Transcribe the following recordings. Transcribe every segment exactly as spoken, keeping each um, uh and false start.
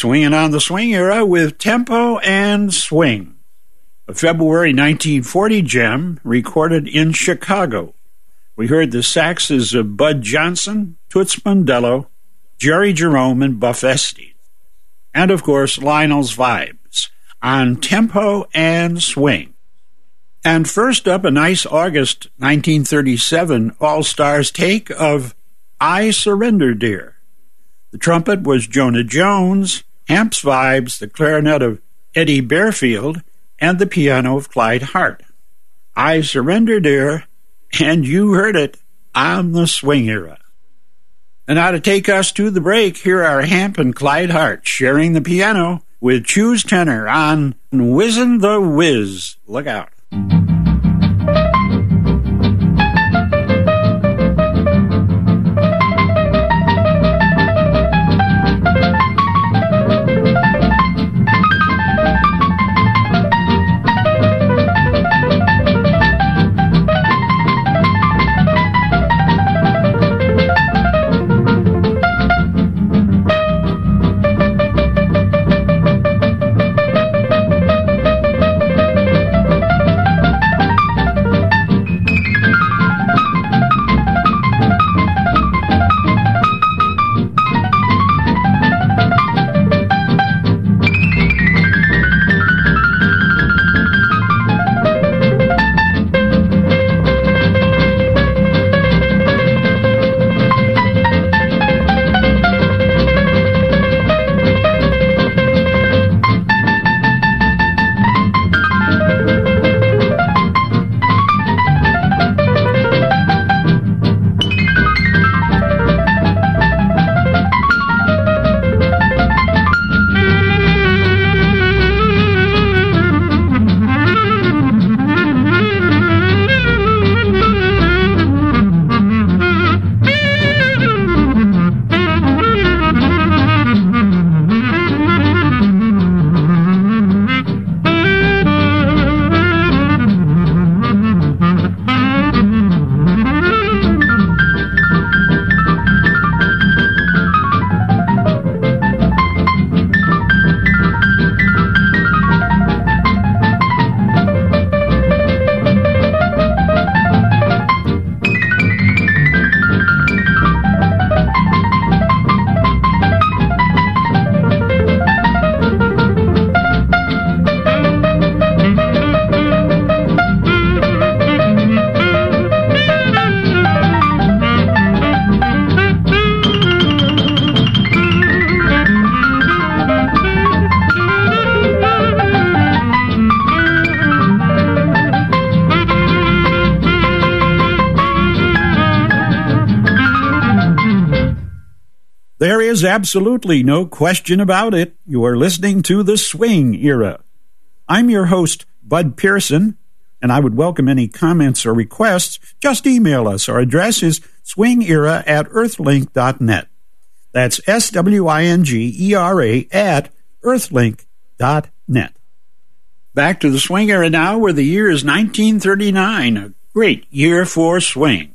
Swinging on the Swing Era with Tempo and Swing, a February nineteen forty gem recorded in Chicago. We heard the saxes of Bud Johnson, Toots Mondello, Jerry Jerome, and Buff Estes. And, of course, Lionel's Vibes on Tempo and Swing. And first up, a nice August nineteen thirty-seven All-Stars take of I Surrender, Dear. The trumpet was Jonah Jones, Hamp's Vibes, the clarinet of Eddie Bearfield, and the piano of Clyde Hart. I Surrender, Dear, and you heard it on the Swing Era. And now to take us to the break, here are Hamp and Clyde Hart sharing the piano with Choose Tenor on Whizzin' the Whiz. Look out. There is absolutely no question about it. You are listening to the Swing Era. I'm your host, Bud Pearson, and I would welcome any comments or requests. Just email us. Our address is swingera at earthlink dot net. That's S W I N G E R A at earthlink dot net. Back to the Swing Era now, where the year is nineteen thirty-nine, a great year for swing.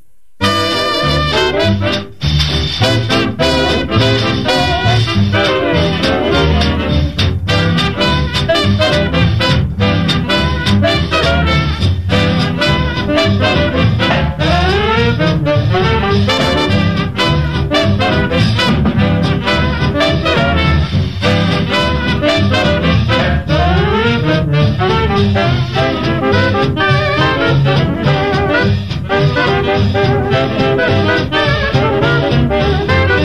Thank you.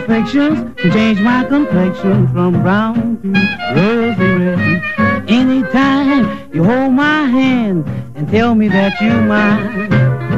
affections can change my complexion from brown to rosy red. Anytime you hold my hand and tell me that you're mine.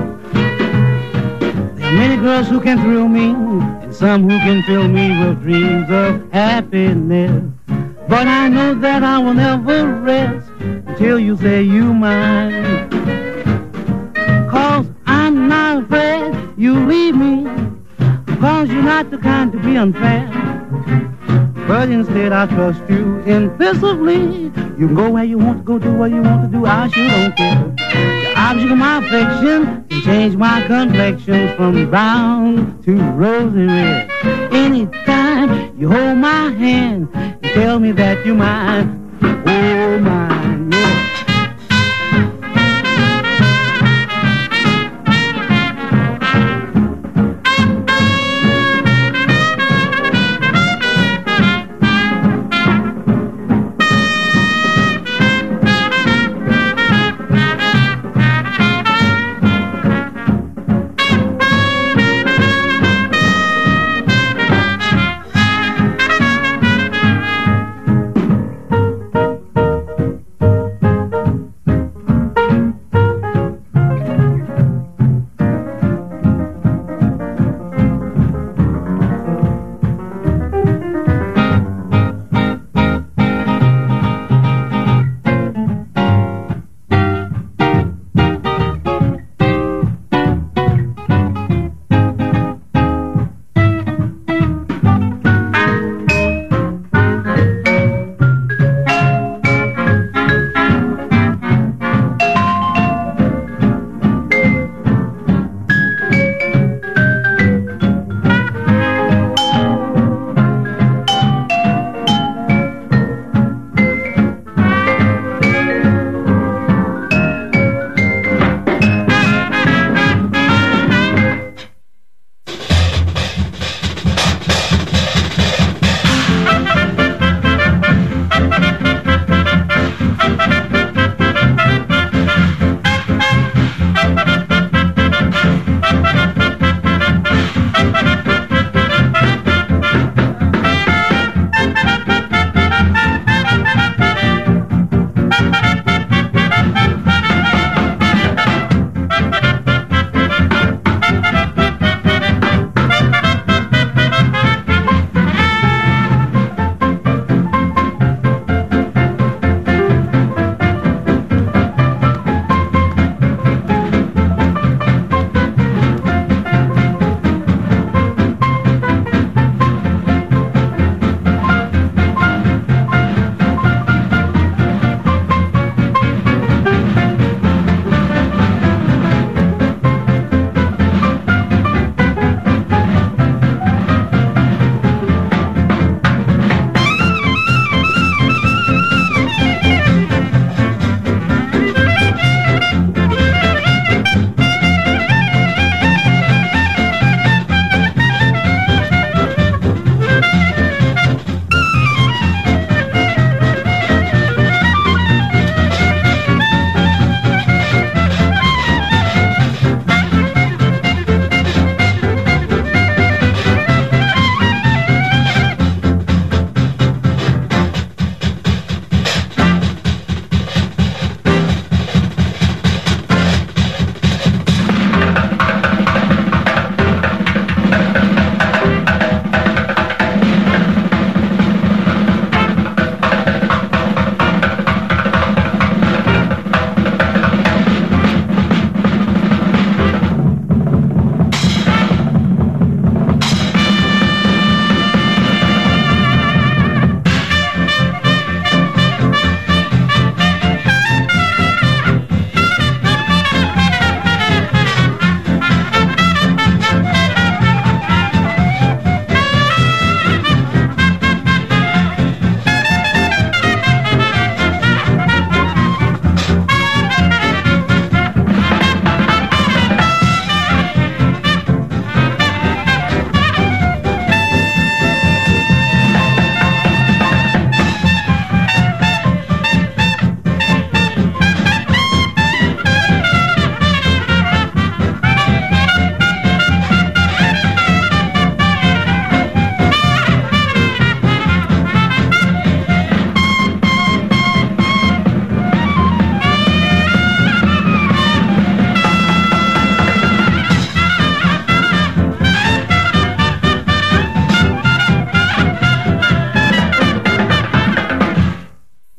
There are many girls who can thrill me and some who can fill me with dreams of happiness. But I know that I will never rest until you say you're mine. Cause I'm not afraid you leave me, cause you're not the kind to be unfair. But instead I trust you implicitly. You can go where you want to go, do what you want to do, I sure don't care. The object of my affection can change my complexion from brown to rosy red. Anytime you hold my hand and tell me that you're mine, oh mine, yeah.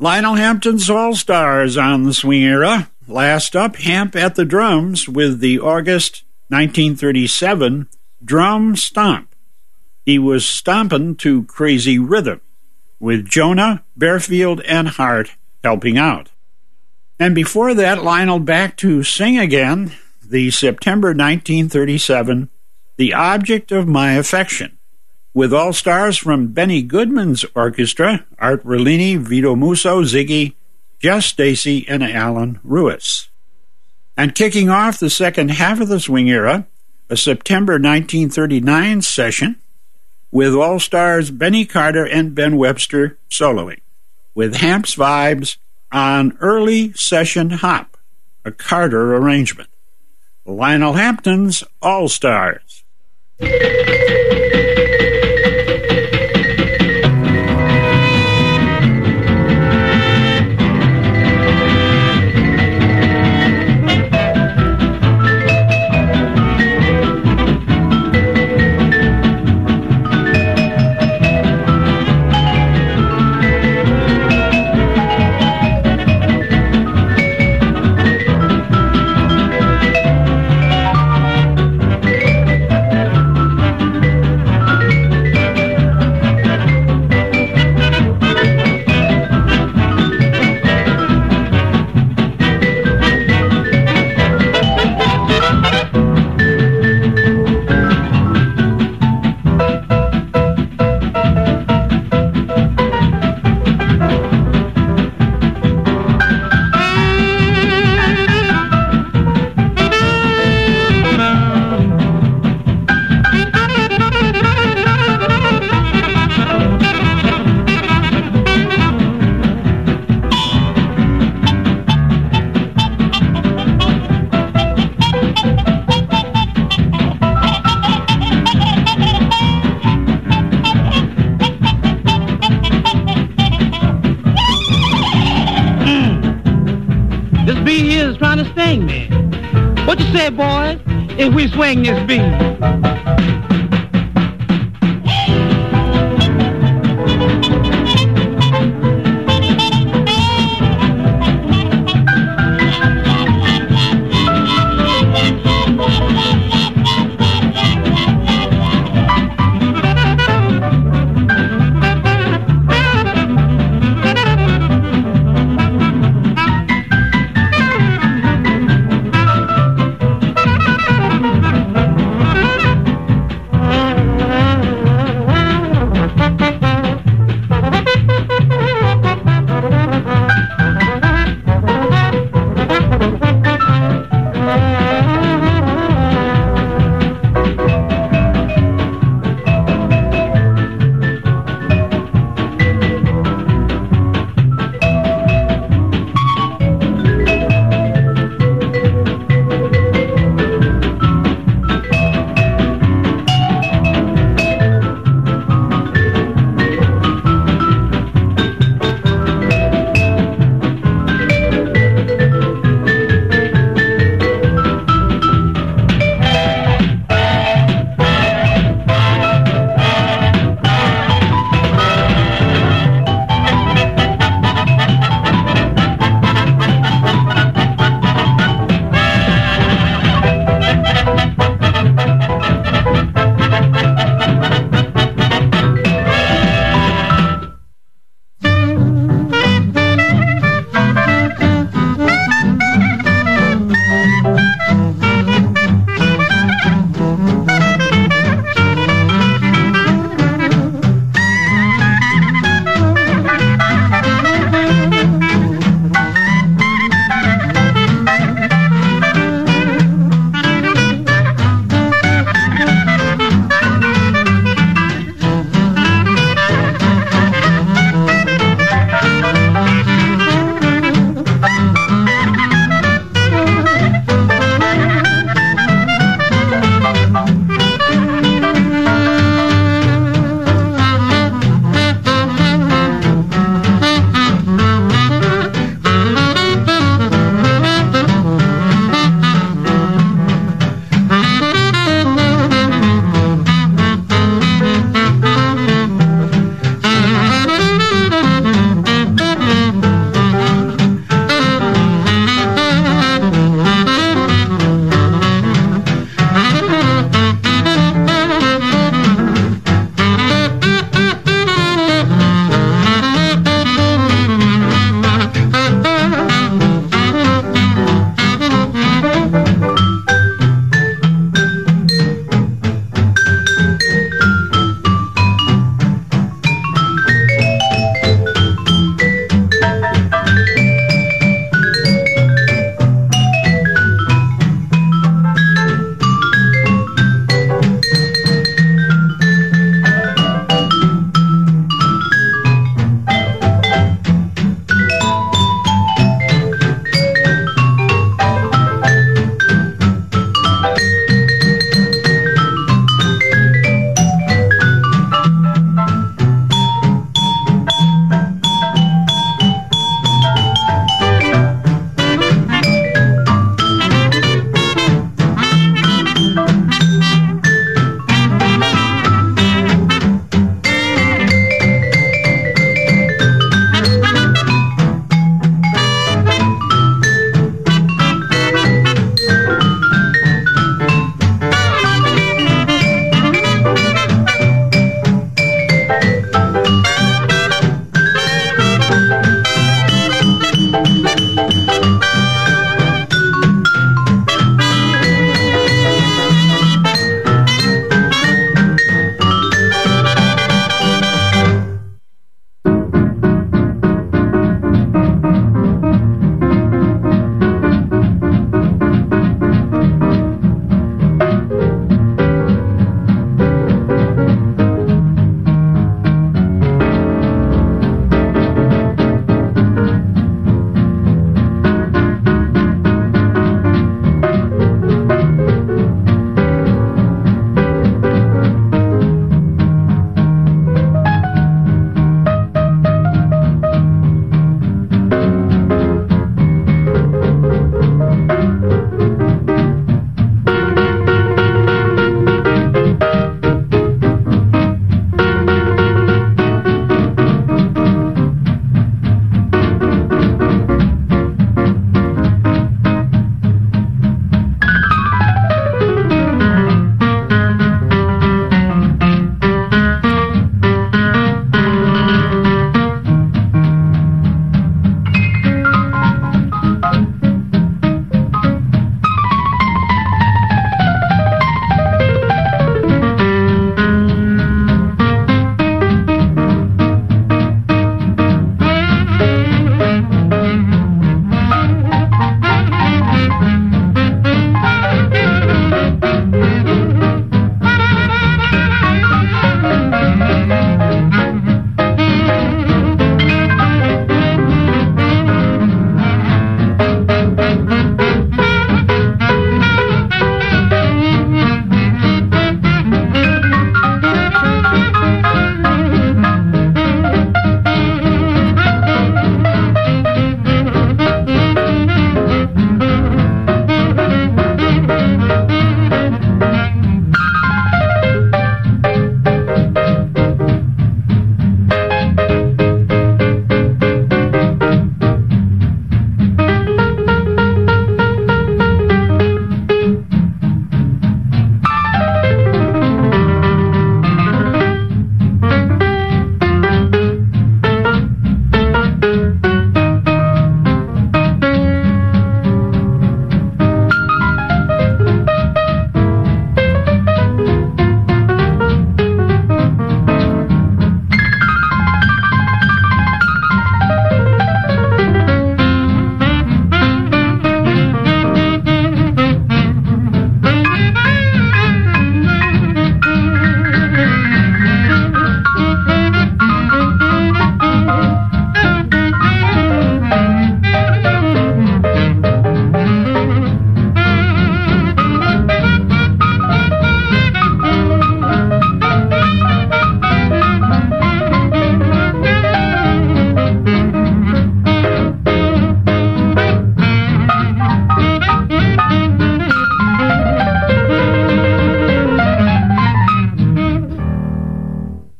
Lionel Hampton's All-Stars on the swing era. Last up, Hamp at the drums with the August nineteen thirty-seven Drum Stomp. He was stomping to Crazy Rhythm, with Jonah, Bearfield, and Hart helping out. And before that, Lionel back to sing again, the September nineteen thirty-seven The Object of My Affection, with all-stars from Benny Goodman's orchestra, Art Rollini, Vito Musso, Ziggy, Jess Stacy, and Alan Ruiz. And kicking off the second half of the swing era, a September nineteen thirty-nine session with all-stars Benny Carter and Ben Webster soloing, with Hamp's Vibes on Early Session Hop, a Carter arrangement. Lionel Hampton's All-Stars. If we swing this beat.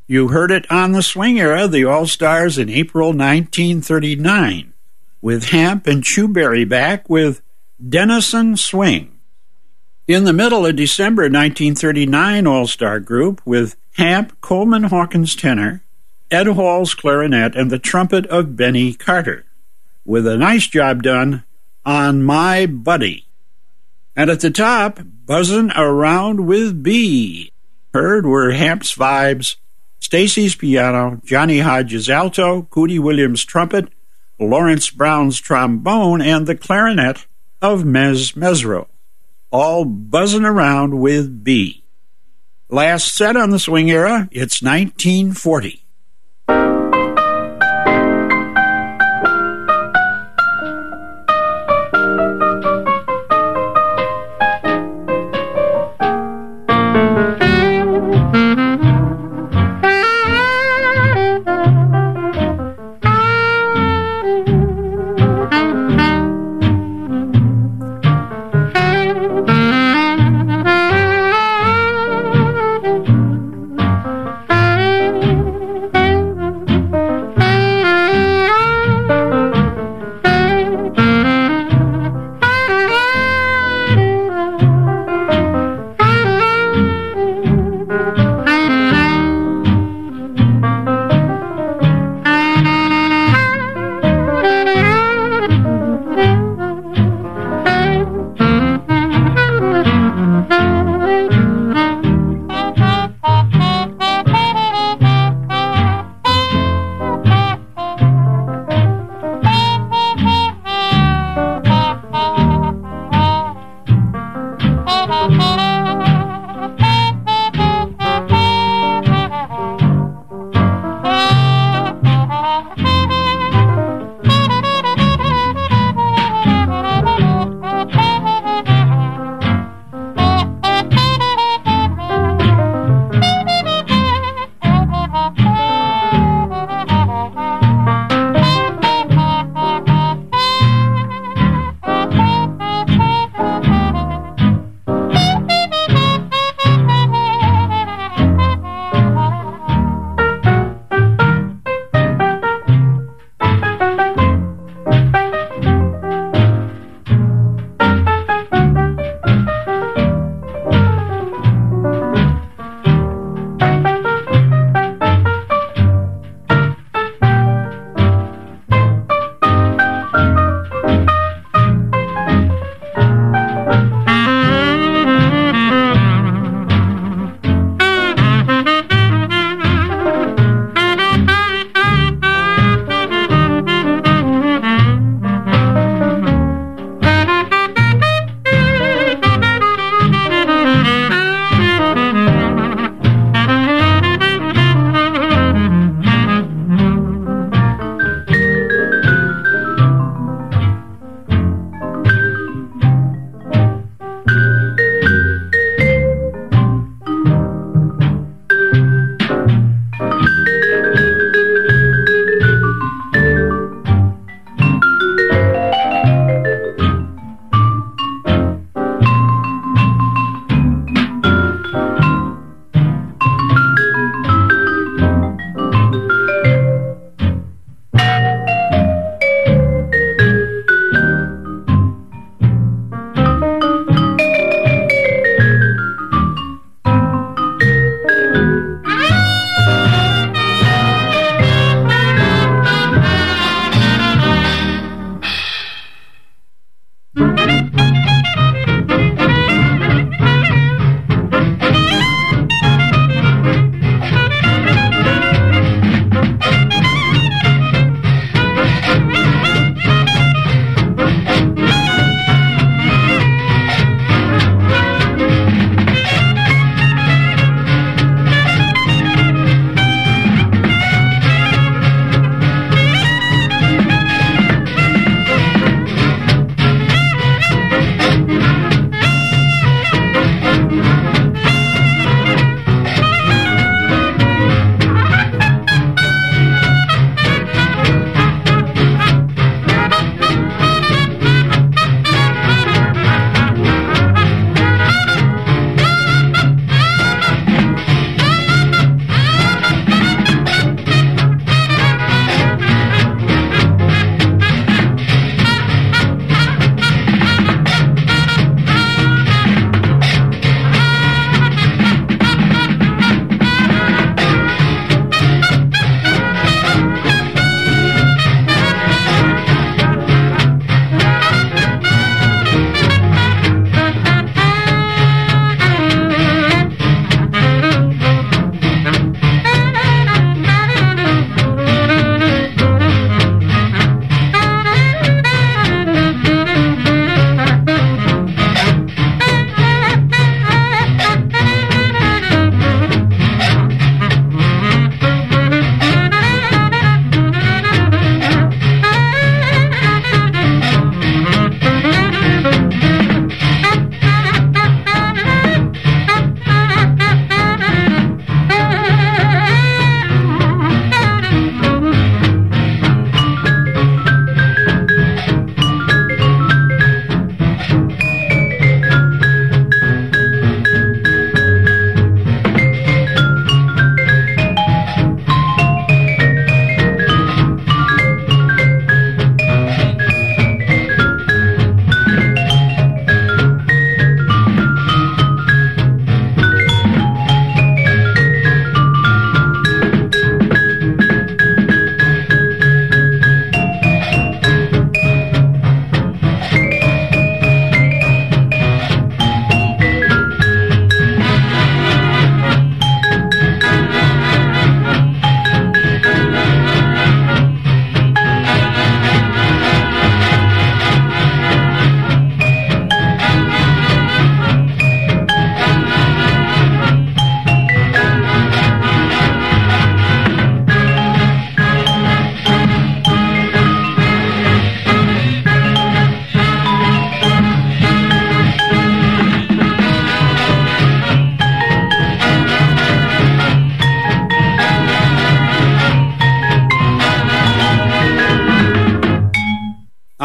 You heard it on the Swing Era, the All-Stars in April nineteen thirty-nine, with Hamp and Chewberry back with Dennison Swing. In the middle of December nineteen thirty-nine, All-Star Group with Hamp, Coleman Hawkins tenor, Ed Hall's clarinet, and the trumpet of Benny Carter, with a nice job done on My Buddy. And at the top, Buzzin' Around with B. Heard were Hamp's vibes, Stacy's piano, Johnny Hodges' alto, Cootie Williams' trumpet, Lawrence Brown's trombone, and the clarinet of Mez Mesro, all buzzing around with B. Last set on the Swing Era, it's nineteen forty.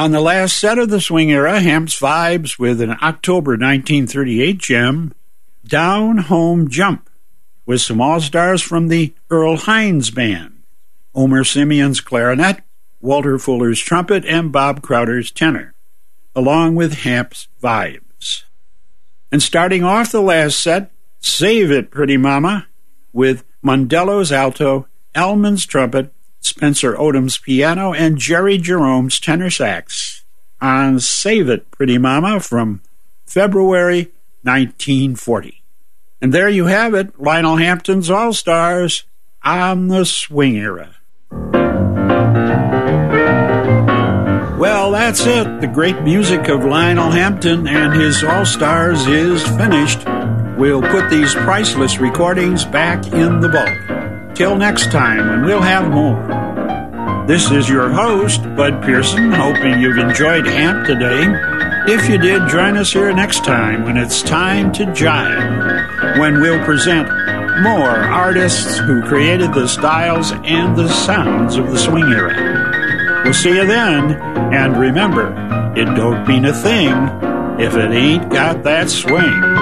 On the last set of the swing era, Hamp's Vibes with an October nineteen thirty-eight gem, Down Home Jump, with some all-stars from the Earl Hines Band, Omer Simeon's clarinet, Walter Fuller's trumpet, and Bob Crowder's tenor, along with Hamp's Vibes. And starting off the last set, Save It, Pretty Mama, with Mondello's alto, Elman's trumpet, Spencer Odom's piano, and Jerry Jerome's tenor sax on Save It, Pretty Mama from February nineteen forty. And there you have it, Lionel Hampton's All-Stars on the swing era. Well, that's it. The great music of Lionel Hampton and his All-Stars is finished. We'll put these priceless recordings back in the vault. Till next time, and we'll have more. This is your host, Bud Pearson, hoping you've enjoyed Hamp today. If you did, join us here next time when it's time to jive, when we'll present more artists who created the styles and the sounds of the swing era. We'll see you then, and remember, it don't mean a thing if it ain't got that swing.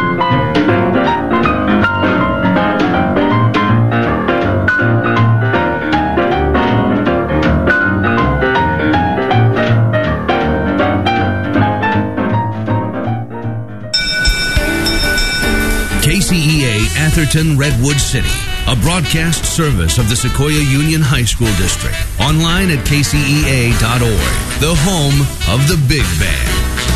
K C E A Atherton Redwood City, a broadcast service of the Sequoia Union High School District. Online at k c e a dot org, the home of the Big Band.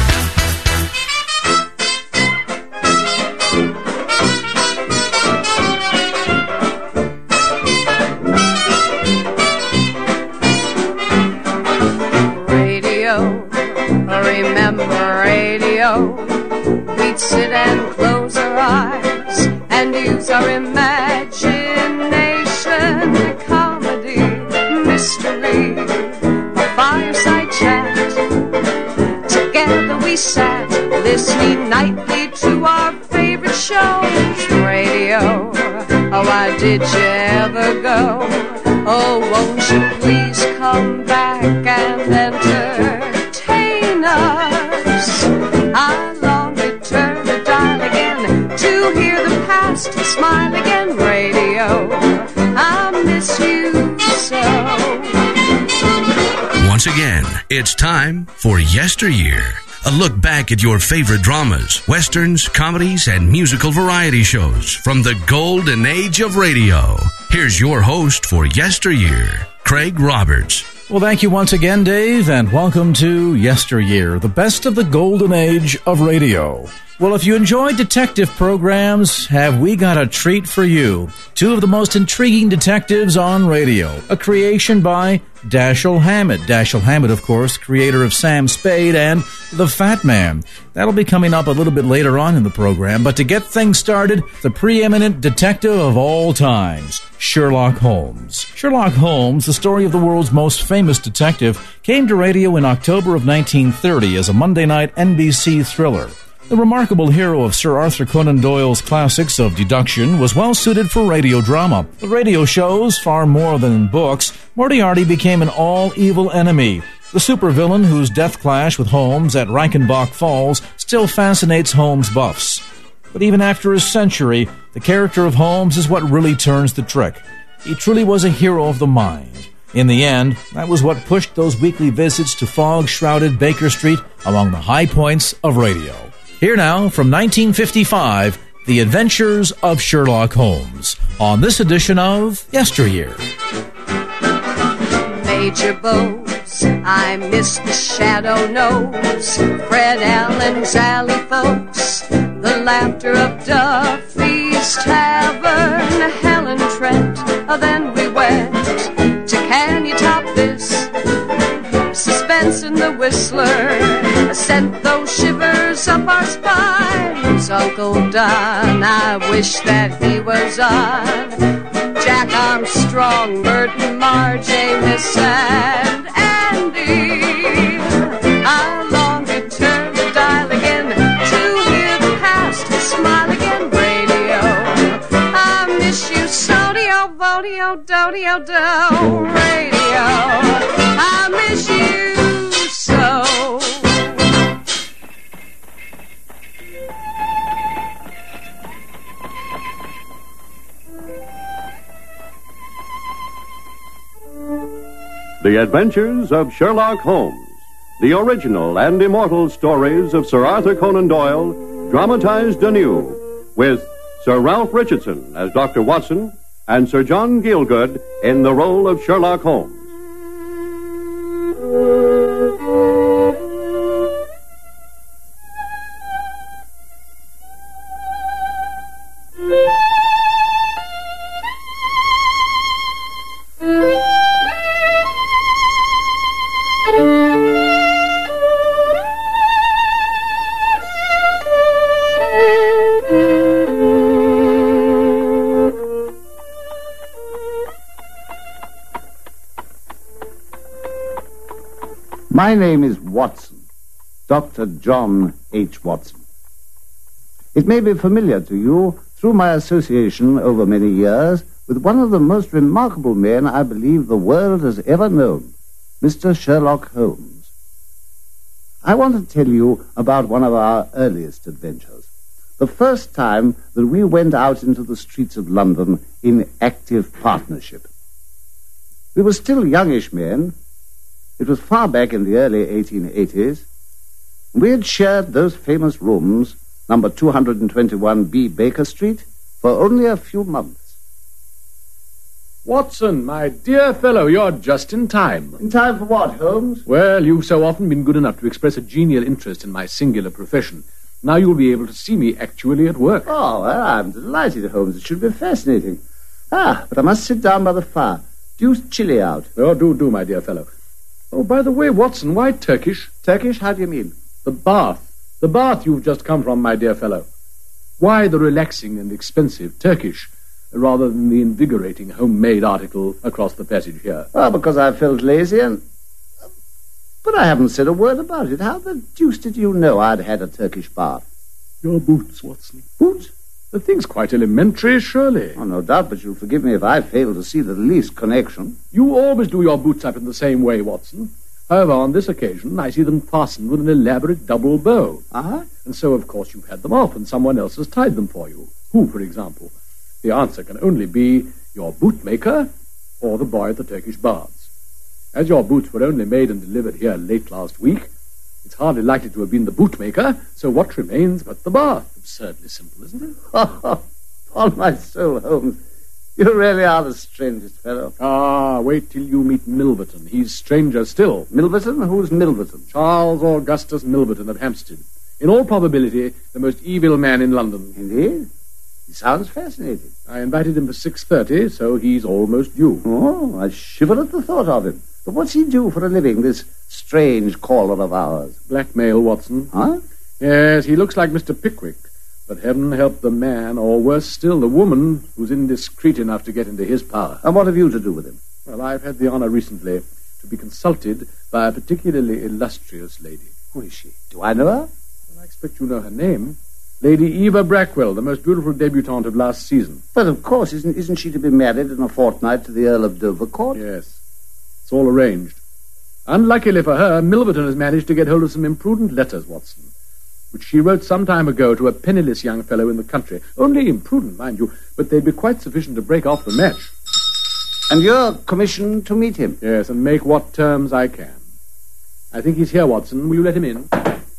Radio, remember radio. We'd sit and close our eyes and use our imagination. Comedy, mystery, a fireside chat. Together we sat, listening nightly to our favorite shows. Radio, oh, why did you ever go? Oh, won't you please come back and entertain us? I long to turn the dial again to hear the past smile again. Radio, I miss you so. Once again, it's time for Yesteryear. A look back at your favorite dramas, westerns, comedies, and musical variety shows from the golden age of radio. Here's your host for Yesteryear, Craig Roberts. Well, thank you once again, Dave, and welcome to Yesteryear, the best of the golden age of radio. Well, if you enjoy detective programs, have we got a treat for you. Two of the most intriguing detectives on radio. A creation by Dashiell Hammett. Dashiell Hammett, of course, creator of Sam Spade and The Fat Man. That'll be coming up a little bit later on in the program. But to get things started, the preeminent detective of all times, Sherlock Holmes. Sherlock Holmes, the story of the world's most famous detective, came to radio in October of nineteen thirty as a Monday night N B C thriller. The remarkable hero of Sir Arthur Conan Doyle's classics of deduction was well suited for radio drama. With radio shows, far more than in books, Moriarty became an all-evil enemy. The supervillain whose death clash with Holmes at Reichenbach Falls still fascinates Holmes buffs. But even after a century, the character of Holmes is what really turns the trick. He truly was a hero of the mind. In the end, that was what pushed those weekly visits to fog-shrouded Baker Street among the high points of radio. Here now, from nineteen fifty-five, The Adventures of Sherlock Holmes, on this edition of Yesteryear. Major Bowes, I miss the shadow nose, Fred Allen's alley folks, the laughter of Duffy's Tavern, Helen Trent, then we went to Can You Top This? Suspense in the Whistler sent those shivers up our spines. Uncle Don, I wish that he was on. Jack Armstrong, Burton, Marge, Amos, and Andy. I long to turn the dial again to hear the past smile again. Radio, I miss you so. Dio, vodio, do-dio, do. Radio, I miss you so. The Adventures of Sherlock Holmes, the original and immortal stories of Sir Arthur Conan Doyle, dramatized anew, with Sir Ralph Richardson as Doctor Watson and Sir John Gielgud in the role of Sherlock Holmes. My name is Watson, Doctor John H. Watson. It may be familiar to you through my association over many years with one of the most remarkable men I believe the world has ever known, Mister Sherlock Holmes. I want to tell you about one of our earliest adventures, the first time that we went out into the streets of London in active partnership. We were still youngish men. It was far back in the early eighteen eighties. We had shared those famous rooms, number two twenty-one B Baker Street, for only a few months. Watson, my dear fellow, you're just in time. In time for what, Holmes? Well, you've so often been good enough to express a genial interest in my singular profession. Now you'll be able to see me actually at work. Oh, well, I'm delighted, Holmes. It should be fascinating. Ah, but I must sit down by the fire. Deuced chilly out. Oh, do, do, my dear fellow. Oh, by the way, Watson, why Turkish? Turkish? How do you mean? The bath. The bath you've just come from, my dear fellow. Why the relaxing and expensive Turkish, rather than the invigorating homemade article across the passage here? Well, because I felt lazy and... But I haven't said a word about it. How the deuce did you know I'd had a Turkish bath? Your boots, Watson. Boots? The thing's quite elementary, surely. Oh, no doubt, but you'll forgive me if I fail to see the least connection. You always do your boots up in the same way, Watson. However, on this occasion, I see them fastened with an elaborate double bow. Uh-huh. And so, of course, you've had them off, and someone else has tied them for you. Who, for example? The answer can only be your bootmaker or the boy at the Turkish baths. As your boots were only made and delivered here late last week, it's hardly likely to have been the bootmaker, so what remains but the bath? Absurdly simple, isn't it? Oh, on my soul, Holmes, you really are the strangest fellow. Ah, wait till you meet Milverton. He's stranger still. Milverton? Who's Milverton? Charles Augustus Milverton of Hampstead. In all probability, the most evil man in London. Indeed? He sounds fascinating. I invited him for six thirty, so he's almost due. Oh, I shiver at the thought of him. But what's he do for a living, this strange caller of ours? Blackmail, Watson. Huh? Yes, he looks like Mister Pickwick. But heaven help the man, or worse still, the woman who's indiscreet enough to get into his power. And what have you to do with him? Well, I've had the honor recently to be consulted by a particularly illustrious lady. Who is she? Do I know her? Well, I expect you know her name. Lady Eva Brackwell, the most beautiful debutante of last season. But of course, isn't, isn't she to be married in a fortnight to the Earl of Dovercourt? Yes. It's all arranged. Unluckily for her, Milverton has managed to get hold of some imprudent letters, Watson, which she wrote some time ago to a penniless young fellow in the country. Only imprudent, mind you, but they'd be quite sufficient to break off the match. And you're commissioned to meet him? Yes, and make what terms I can. I think he's here, Watson. Will you let him in?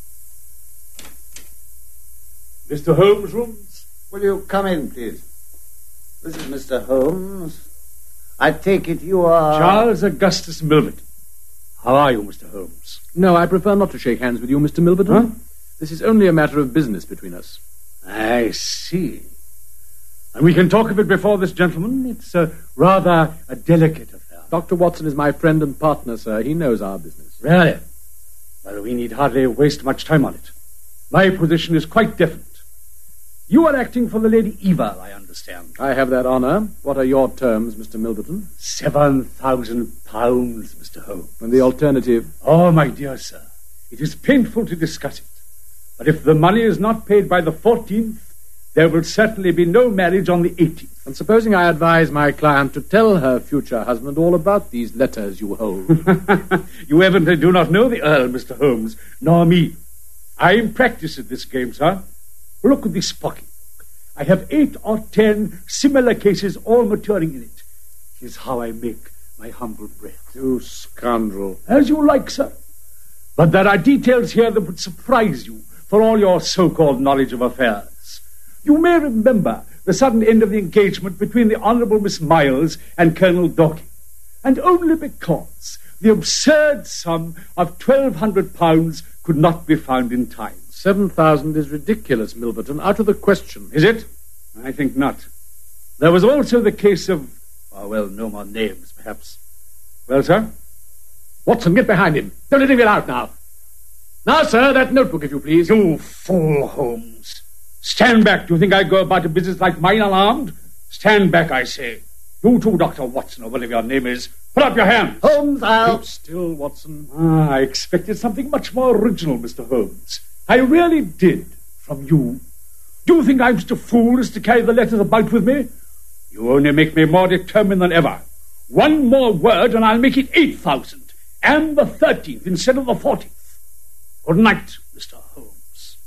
Mister Holmes' rooms? Will you come in, please? This is Mister Holmes. I take it you are... Charles Augustus Milverton. How are you, Mister Holmes? No, I prefer not to shake hands with you, Mister Milverton. Huh? This is only a matter of business between us. I see. And we can talk of it before this gentleman. It's a rather a delicate affair. Doctor Watson is my friend and partner, sir. He knows our business. Really? Well, we need hardly waste much time on it. My position is quite definite. You are acting for the Lady Eva, I understand. I have that honor. What are your terms, Mister Milverton? Seven thousand pounds, Mister Holmes. And the alternative? Oh, my dear sir, it is painful to discuss it. But if the money is not paid by the fourteenth, there will certainly be no marriage on the eighteenth. And supposing I advise my client to tell her future husband all about these letters you hold? You evidently do not know the Earl, Mister Holmes, nor me. I am practiced at this game, sir. Look at this pocket. I have eight or ten similar cases all maturing in it. It is how I make my humble breath. You scoundrel. As you like, sir. But there are details here that would surprise you for all your so-called knowledge of affairs. You may remember the sudden end of the engagement between the Honourable Miss Miles and Colonel Dorking, and only because the absurd sum of twelve hundred pounds could not be found in time. Seven thousand is ridiculous, Milverton. Out of the question. Is it? I think not. There was also the case of... Oh, well, no more names, perhaps. Well, sir? Watson, get behind him. Don't let him get out now. Now, sir, that notebook, if you please. You fool, Holmes. Stand back. Do you think I go about a business like mine unarmed? Stand back, I say. You too, Doctor Watson, or whatever your name is. Put up your hand. Holmes, I'll... Keep still, Watson. Ah, I expected something much more original, Mister Holmes. I really did, from you. Do you think I'm such a fool as to carry the letters about with me? You only make me more determined than ever. One more word and I'll make it eight thousand, and the thirteenth instead of the fourteenth. Good night, Mister Holmes.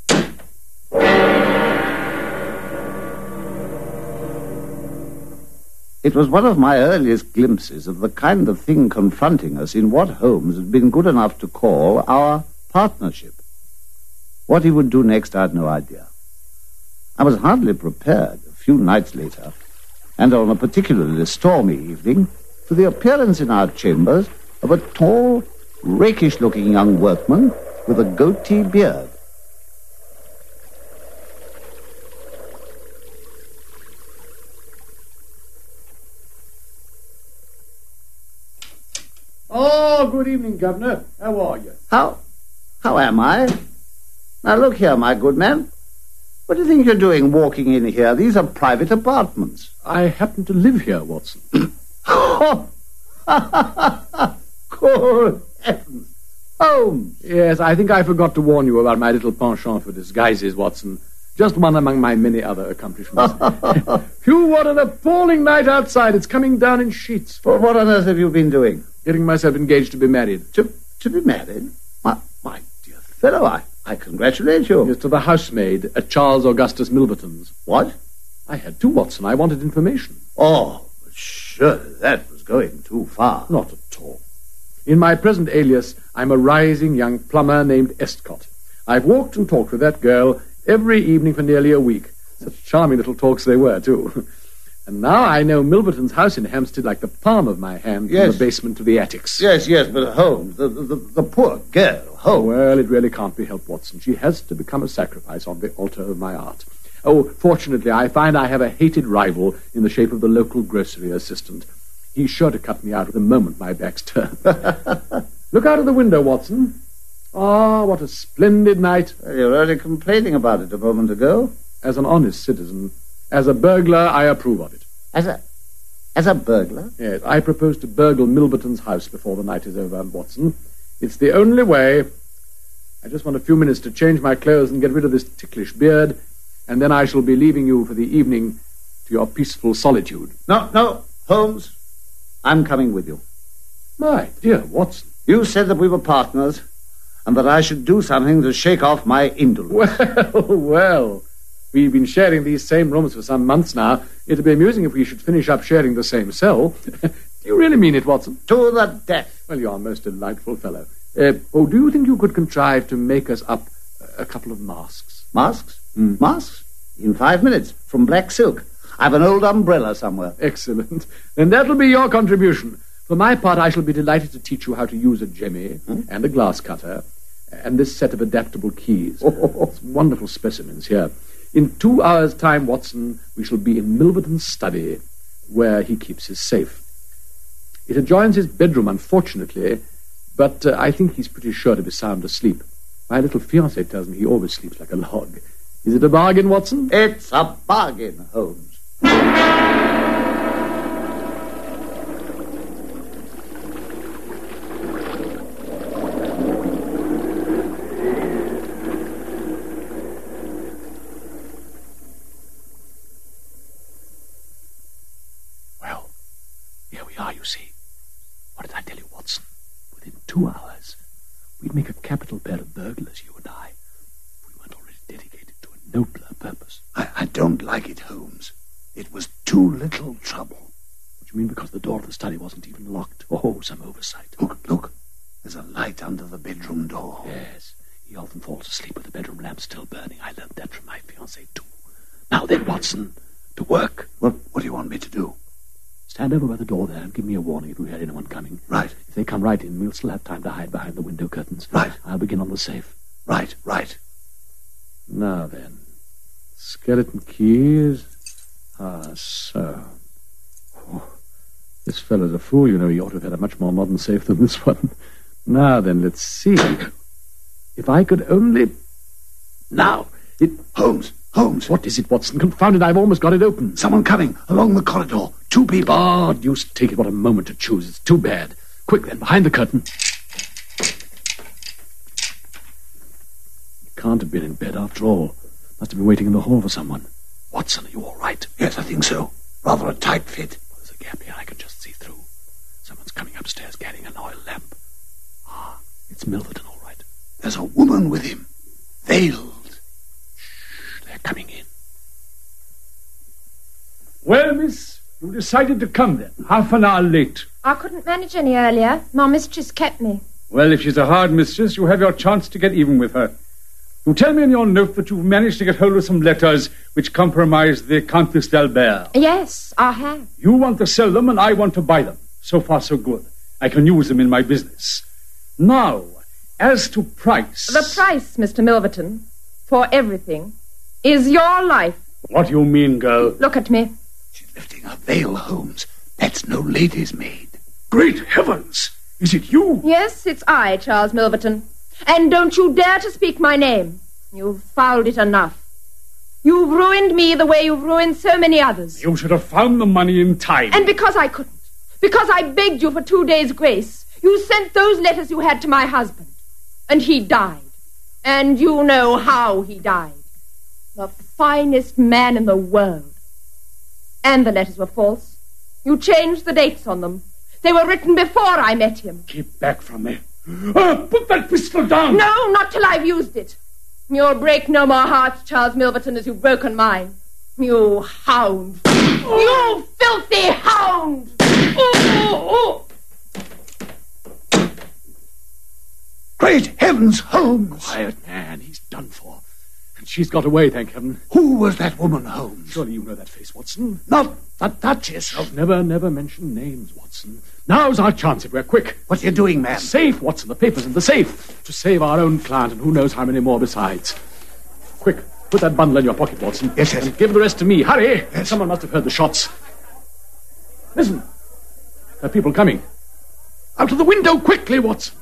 It was one of my earliest glimpses of the kind of thing confronting us in what Holmes had been good enough to call our partnership. What he would do next, I had no idea. I was hardly prepared a few nights later, and on a particularly stormy evening, for the appearance in our chambers of a tall, rakish-looking young workman with a goatee beard. Oh, good evening, Governor. How are you? How? How am I? Now, look here, my good man. What do you think you're doing walking in here? These are private apartments. I happen to live here, Watson. Oh! Good heavens. Holmes! Yes, I think I forgot to warn you about my little penchant for disguises, Watson. Just one among my many other accomplishments. Phew, what an appalling night outside. It's coming down in sheets. Well, what on earth have you been doing? Getting myself engaged to be married. To, to be married? My, my dear fellow, I, I congratulate you. Yes, to the housemaid at Charles Augustus Milverton's. What? I had two, Watson. I wanted information. Oh, surely that was going too far. Not at all. In my present alias, I'm a rising young plumber named Estcott. I've walked and talked with that girl every evening for nearly a week. Such charming little talks they were, too. And now I know Milverton's house in Hampstead like the palm of my hand, yes. From the basement to the attics. Yes, yes, but Holmes, the, the, the poor girl, Holmes. Well, it really can't be helped, Watson. She has to become a sacrifice on the altar of my art. Oh, fortunately, I find I have a hated rival in the shape of the local grocery assistant. He's sure to cut me out the moment my back's turned. Look out of the window, Watson. Ah, what a splendid night. Well, you were only complaining about it a moment ago. As an honest citizen, as a burglar, I approve of it. As a... as a burglar? Yes, I propose to burgle Milverton's house before the night is over, Watson. It's the only way. I just want a few minutes to change my clothes and get rid of this ticklish beard, and then I shall be leaving you for the evening to your peaceful solitude. No, no, Holmes, I'm coming with you. My dear Watson. You said that we were partners, and that I should do something to shake off my indolence. Well, well, we've been sharing these same rooms for some months now. It'd be amusing if we should finish up sharing the same cell. Do you really mean it, Watson? To the death. Well, you're a most delightful fellow. Uh, oh, do you think you could contrive to make us up a couple of masks? Masks? Mm. Masks? In five minutes, from black silk. I've an old umbrella somewhere. Excellent. Then that'll be your contribution. For my part, I shall be delighted to teach you how to use a jemmy hmm? and a glass cutter and this set of adaptable keys. Oh. Wonderful specimens here. In two hours' time, Watson, we shall be in Milverton's study, where he keeps his safe. It adjoins his bedroom, unfortunately, but uh, I think he's pretty sure to be sound asleep. My little fiancée tells me he always sleeps like a log. Is it a bargain, Watson? It's a bargain, Holmes. Well, here we are, you see. What did I tell you, Watson? Within two hours, we'd make a capital pair of burglars, you and I. If we weren't already dedicated to a nobler purpose. I, I don't like it, Holmes. It was too little trouble. Would You mean because the door of the study wasn't even locked? Oh, some oversight. Look, look. There's a light under the bedroom door. Yes. He often falls asleep with the bedroom lamp still burning. I learned that from my fiancée, too. Now then, Watson, to work. What, what do you want me to do? Stand over by the door there and give me a warning if you hear anyone coming. Right. If they come right in, we'll still have time to hide behind the window curtains. Right. I'll begin on the safe. Right, right. Now then, skeleton keys. Ah, so. Oh, this fellow's a fool, you know. He ought to have had a much more modern safe than this one. Now then, let's see. If I could only... Now, it... Holmes, Holmes. What is it, Watson? Confound it, I've almost got it open. Someone coming along the corridor. Two people. Oh, deuce take it, what a moment to choose. It's too bad. Quick then, behind the curtain. He can't have been in bed after all. Must have been waiting in the hall for someone. Watson, are you all right? Yes, I think so. Rather a tight fit. Well, there's a gap here I can just see through. Someone's coming upstairs carrying an oil lamp. Ah, it's Milverton, all right. There's a woman with him. Veiled. Shh, they're coming in. Well, miss, you decided to come then, half an hour late. I couldn't manage any earlier. My mistress kept me. Well, if she's a hard mistress, you have your chance to get even with her. You tell me in your note that you've managed to get hold of some letters which compromise the Countess d'Albert. Yes, I have. You want to sell them and I want to buy them. So far, so good. I can use them in my business. Now, as to price... The price, Mister Milverton, for everything, is your life. What do you mean, girl? Look at me. She's lifting her veil, Holmes. That's no lady's maid. Great heavens! Is it you? Yes, it's I, Charles Milverton. And don't you dare to speak my name. You've fouled it enough. You've ruined me the way you've ruined so many others. You should have found the money in time. And because I couldn't, because I begged you for two days' grace, you sent those letters you had to my husband. And he died. And you know how he died. The finest man in the world. And the letters were false. You changed the dates on them. They were written before I met him. Keep back from me. Uh, put that pistol down! No, not till I've used it. You'll break no more hearts, Charles Milverton, as you've broken mine. You hound. You filthy hound! Oh, oh. Great heavens, Holmes! Quiet, man. He's done for. And she's got away, thank heaven. Who was that woman, Holmes? Surely you know that face, Watson. Not the Duchess. I've never, never mentioned names, Watson. Now's our chance if we're quick. What are you doing, man? The safe, Watson. The papers in the safe. To save our own client and who knows how many more besides. Quick, put that bundle in your pocket, Watson. Yes, yes. And give the rest to me. Hurry. Yes. Someone must have heard the shots. Listen. There are people coming. Out of the window, quickly, Watson.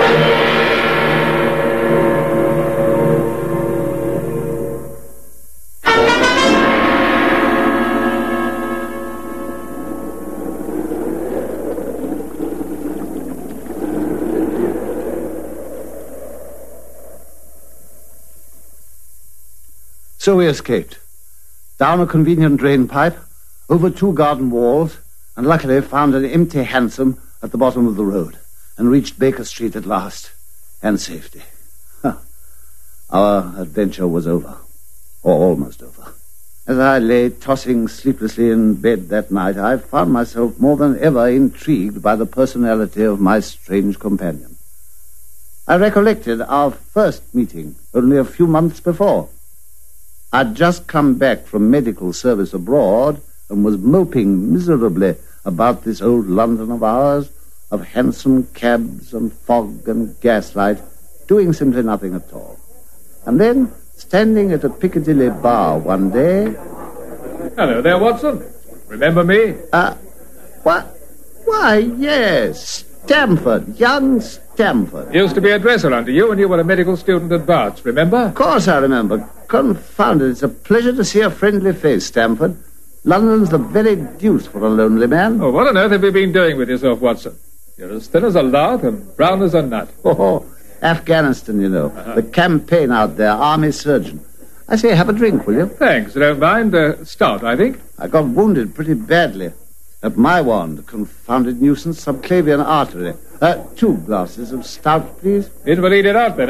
So we escaped. Down a convenient drain pipe, over two garden walls, and luckily found an empty hansom at the bottom of the road, and reached Baker Street at last, and safety. Huh. Our adventure was over, or almost over. As I lay tossing sleeplessly in bed that night, I found myself more than ever intrigued by the personality of my strange companion. I recollected our first meeting only a few months before. I'd just come back from medical service abroad and was moping miserably about this old London of ours, of hansom cabs and fog and gaslight, doing simply nothing at all. And then, standing at a Piccadilly bar one day... Hello there, Watson. Remember me? Uh, what? Why, yes, Stamford, young Stamford. Used to be a dresser under you when you were a medical student at Barts, remember? Of course I remember. Confound it, it's a pleasure to see a friendly face, Stamford. London's the very deuce for a lonely man. Oh, what on earth have you been doing with yourself, Watson? You're as thin as a lark and brown as a nut. Oh, Afghanistan, you know. Uh-huh. The campaign out there, army surgeon. I say, have a drink, will you? Thanks, I don't mind. Uh, stout, I think. I got wounded pretty badly. At my wand, confounded nuisance, subclavian artery. Uh, two glasses of stout, please. It will eat it out then, eh?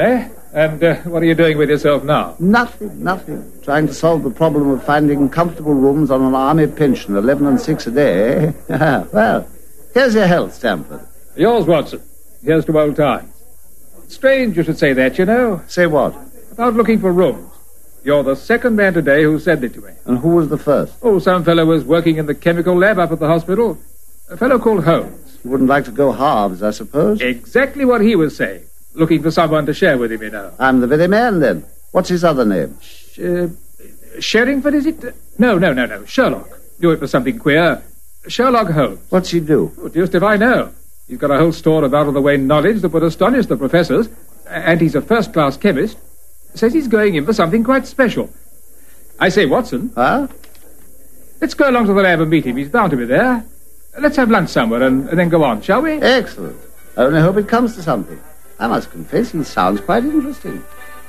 And uh, what are you doing with yourself now? Nothing, nothing. Trying to solve the problem of finding comfortable rooms on an army pension, eleven and six a day. Well, here's your health, Stamford. Yours, Watson. Here's to old times. Strange you should say that, you know. Say what? About looking for rooms. You're the second man today who said it to me. And who was the first? Oh, some fellow was working in the chemical lab up at the hospital. A fellow called Holmes. You wouldn't like to go halves, I suppose? Exactly what he was saying. Looking for someone to share with him, you know. I'm the very man, then. What's his other name? Sh- uh, Sherringford, is it? No, no, no, no. Sherlock. Do it for something queer. Sherlock Holmes. What's he do? Oh, just if I know. He's got a whole store of out-of-the-way knowledge that would astonish the professors. And he's a first-class chemist. Says he's going in for something quite special. I say, Watson. Huh? Let's go along to the lab and meet him. He's bound to be there. Let's have lunch somewhere and, and then go on, shall we? Excellent. I only hope it comes to something. I must confess, he sounds quite interesting.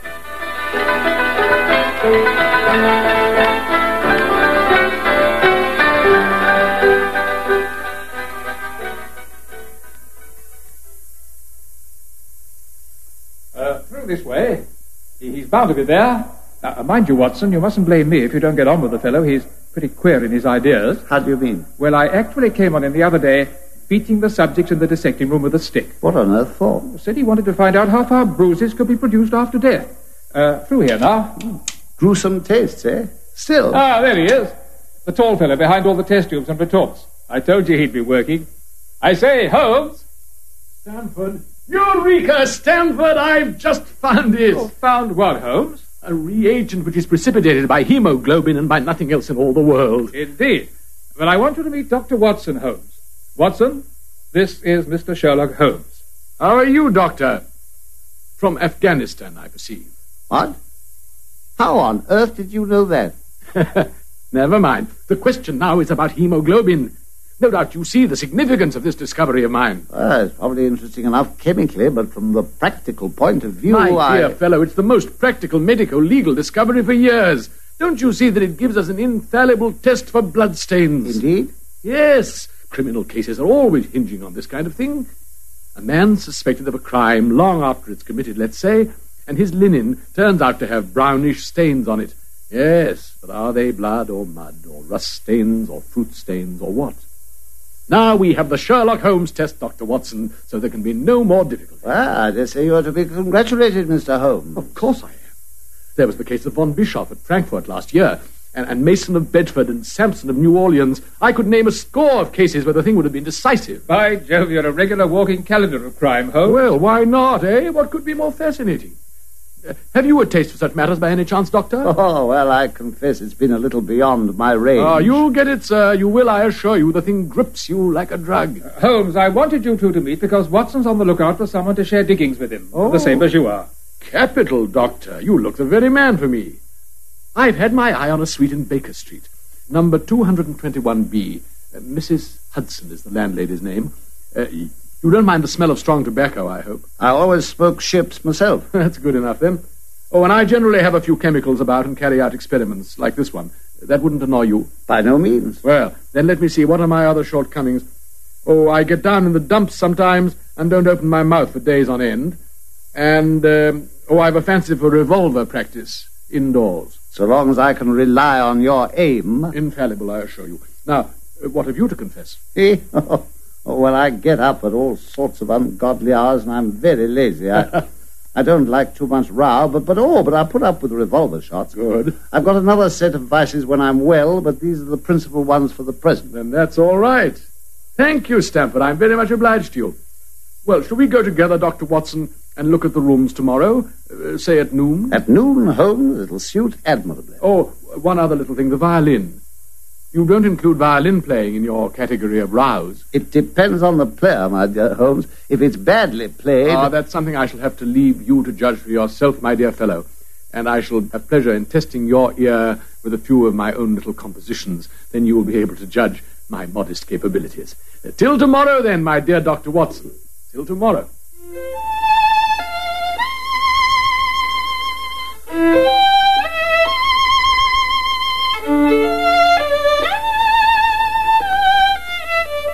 Uh, through this way. He's bound to be there. Now, mind you, Watson, you mustn't blame me if you don't get on with the fellow. He's pretty queer in his ideas. How do you mean? Well, I actually came on him the other day beating the subjects in the dissecting room with a stick. What on earth for? Said he wanted to find out how far bruises could be produced after death. Uh, through here now. Mm. Gruesome tastes, eh? Still. Ah, there he is. The tall fellow behind all the test tubes and retorts. I told you he'd be working. I say, Holmes. Stamford. Eureka, Stamford, I've just found it. Oh, found what, Holmes? A reagent which is precipitated by hemoglobin and by nothing else in all the world. Indeed. Well, I want you to meet Doctor Watson, Holmes. Watson, this is Mister Sherlock Holmes. How are you, Doctor? From Afghanistan, I perceive. What? How on earth did you know that? Never mind. The question now is about hemoglobin. No doubt you see the significance of this discovery of mine. Well, it's probably interesting enough chemically, but from the practical point of view, My I... dear fellow, it's the most practical medico-legal discovery for years. Don't you see that it gives us an infallible test for bloodstains? Indeed? Yes. Criminal cases are always hinging on this kind of thing. A man suspected of a crime long after it's committed, let's say, and his linen turns out to have brownish stains on it. Yes, but are they blood or mud or rust stains or fruit stains or what? Now we have the Sherlock Holmes test, Doctor Watson, so there can be no more difficulty. Well, I dare say you are to be congratulated, Mister Holmes. Of course I am. There was the case of von Bischoff at Frankfurt last year, and, and Mason of Bedford and Sampson of New Orleans. I could name a score of cases where the thing would have been decisive. By Jove, you're a regular walking calendar of crime, Holmes. Well, why not, eh? What could be more fascinating? Uh, have you a taste for such matters by any chance, Doctor? Oh, well, I confess it's been a little beyond my range. Ah, you'll get it, sir. You will, I assure you. The thing grips you like a drug. Uh, Holmes, I wanted you two to meet because Watson's on the lookout for someone to share diggings with him. Oh. The same as you are. Capital, Doctor. You look the very man for me. I've had my eye on a suite in Baker Street, number two twenty-one B. Uh, Missus Hudson is the landlady's name. Uh, you don't mind the smell of strong tobacco, I hope. I always smoke ships myself. That's good enough, then. Oh, and I generally have a few chemicals about and carry out experiments, like this one. That wouldn't annoy you? By no means. Well, then let me see. What are my other shortcomings? Oh, I get down in the dumps sometimes and don't open my mouth for days on end. And, um, oh, I have a fancy for revolver practice indoors. So long as I can rely on your aim. Infallible, I assure you. Now, what have you to confess? Eh? Oh, well, I get up at all sorts of ungodly hours, and I'm very lazy. I, I don't like too much row, but, but oh, but I put up with revolver shots. Good. I've got another set of vices when I'm well, but these are the principal ones for the present. Then that's all right. Thank you, Stamford. I'm very much obliged to you. Well, shall we go together, Doctor Watson, and look at the rooms tomorrow, uh, say at noon? At noon, Holmes, it'll suit admirably. Oh, one other little thing, the violin. You don't include violin playing in your category of rows. It depends on the player, my dear Holmes. If it's badly played... Ah, that's something I shall have to leave you to judge for yourself, my dear fellow. And I shall have pleasure in testing your ear with a few of my own little compositions. Then you will be able to judge my modest capabilities. Uh, till tomorrow, then, my dear Doctor Watson. Till tomorrow.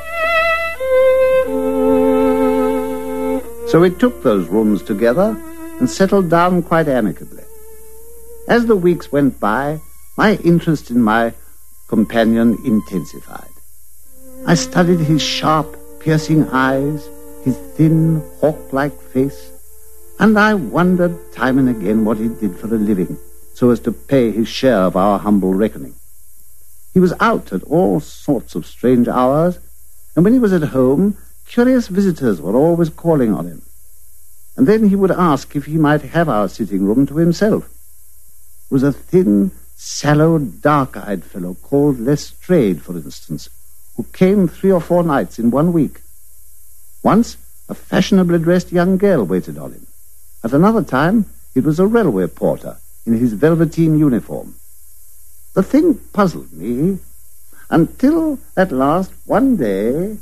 So we took those rooms together, and settled down quite amicably. As the weeks went by, my interest in my companion intensified. I studied his sharp, piercing eyes, his thin, hawk-like face, and I wondered time and again what he did for a living, so as to pay his share of our humble reckoning. He was out at all sorts of strange hours, and when he was at home, curious visitors were always calling on him. And then he would ask if he might have our sitting room to himself. It was a thin, sallow, dark-eyed fellow called Lestrade, for instance, who came three or four nights in one week. Once, a fashionably dressed young girl waited on him. At another time, it was a railway porter in his velveteen uniform. The thing puzzled me until, at last, one day...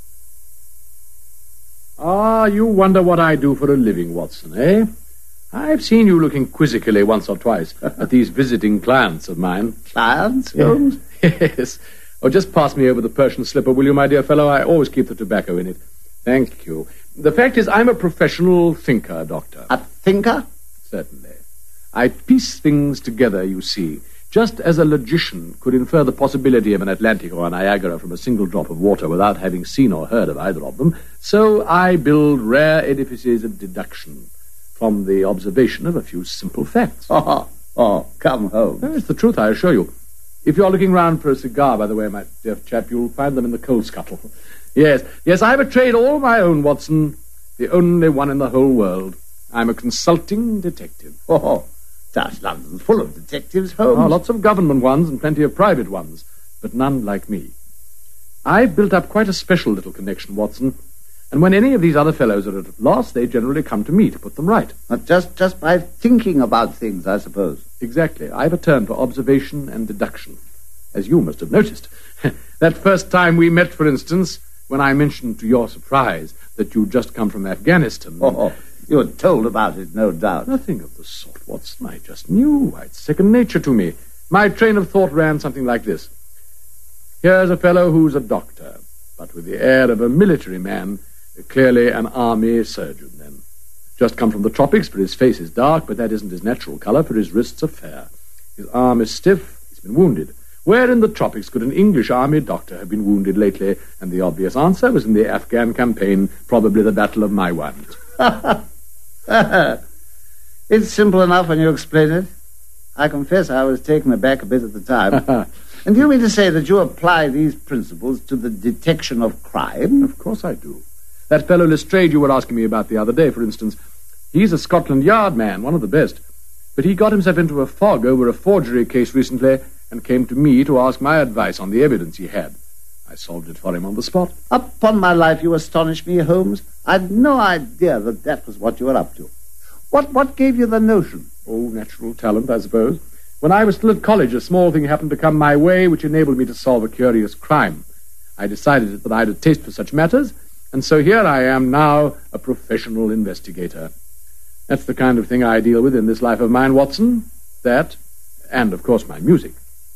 Ah, you wonder what I do for a living, Watson, eh? I've seen you looking quizzically once or twice at these visiting clients of mine. Clients, Holmes? Yes. Oh, just pass me over the Persian slipper, will you, my dear fellow? I always keep the tobacco in it. Thank you. The fact is, I'm a professional thinker, Doctor. A thinker? Certainly. I piece things together, you see, just as a logician could infer the possibility of an Atlantic or a Niagara from a single drop of water without having seen or heard of either of them. So I build rare edifices of deduction from the observation of a few simple facts. Oh, oh, come home. Oh, it's the truth, I assure you. If you're looking round for a cigar, by the way, my dear chap, you'll find them in the coal scuttle. Yes, yes, I have a trade all my own, Watson. The only one in the whole world. I'm a consulting detective. Oh, gosh, London's full of detectives, Holmes. Oh, lots of government ones and plenty of private ones, but none like me. I've built up quite a special little connection, Watson. And when any of these other fellows are at a loss, they generally come to me to put them right. But just, just by thinking about things, I suppose. Exactly. I have a turn for observation and deduction, as you must have noticed. That first time we met, for instance, when I mentioned to your surprise that you'd just come from Afghanistan. Oh, you were told about it, no doubt. Nothing of the sort, Watson. I just knew. It's second nature to me. My train of thought ran something like this. Here's a fellow who's a doctor, but with the air of a military man, clearly an army surgeon, then. Just come from the tropics, for his face is dark, but that isn't his natural color, for his wrists are fair. His arm is stiff, he's been wounded. Where in the tropics could an English army doctor have been wounded lately? And the obvious answer was in the Afghan campaign, probably the Battle of Maiwand. It's simple enough when you explain it. I confess I was taken aback a bit at the time. And do you mean to say that you apply these principles to the detection of crime? Of course I do. That fellow Lestrade you were asking me about the other day, for instance, he's a Scotland Yard man, one of the best. But he got himself into a fog over a forgery case recently and came to me to ask my advice on the evidence he had. I solved it for him on the spot. Upon my life, you astonish me, Holmes. I'd no idea that that was what you were up to. What what gave you the notion? Oh, natural talent, I suppose. When I was still at college, a small thing happened to come my way which enabled me to solve a curious crime. I decided that I had a taste for such matters, and so here I am now, a professional investigator. That's the kind of thing I deal with in this life of mine, Watson. That, and of course my music.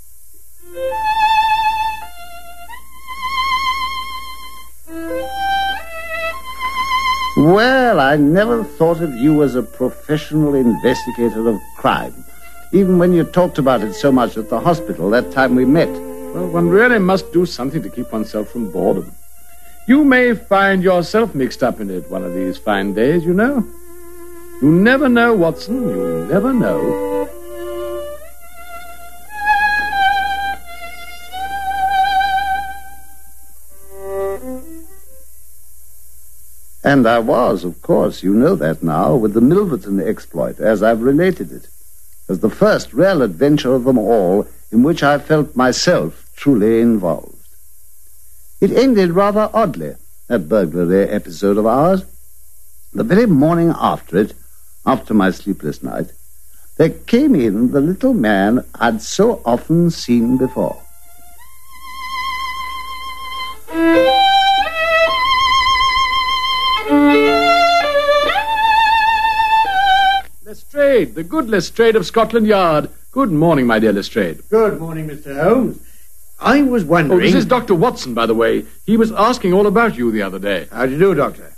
Well, I never thought of you as a professional investigator of crime, even when you talked about it so much at the hospital that time we met. Well, one really must do something to keep oneself from boredom. You may find yourself mixed up in it one of these fine days, you know. You never know, Watson, you never know. And I was, of course, you know that now, with the Milverton exploit, as I've related it, as the first real adventure of them all in which I felt myself truly involved. It ended rather oddly, that burglary episode of ours. The very morning after it, after my sleepless night, there came in the little man I'd so often seen before. Lestrade, the good Lestrade of Scotland Yard. Good morning, my dear Lestrade. Good morning, Mister Holmes. I was wondering... Oh, this is Doctor Watson, by the way. He was asking all about you the other day. How do you do, Doctor?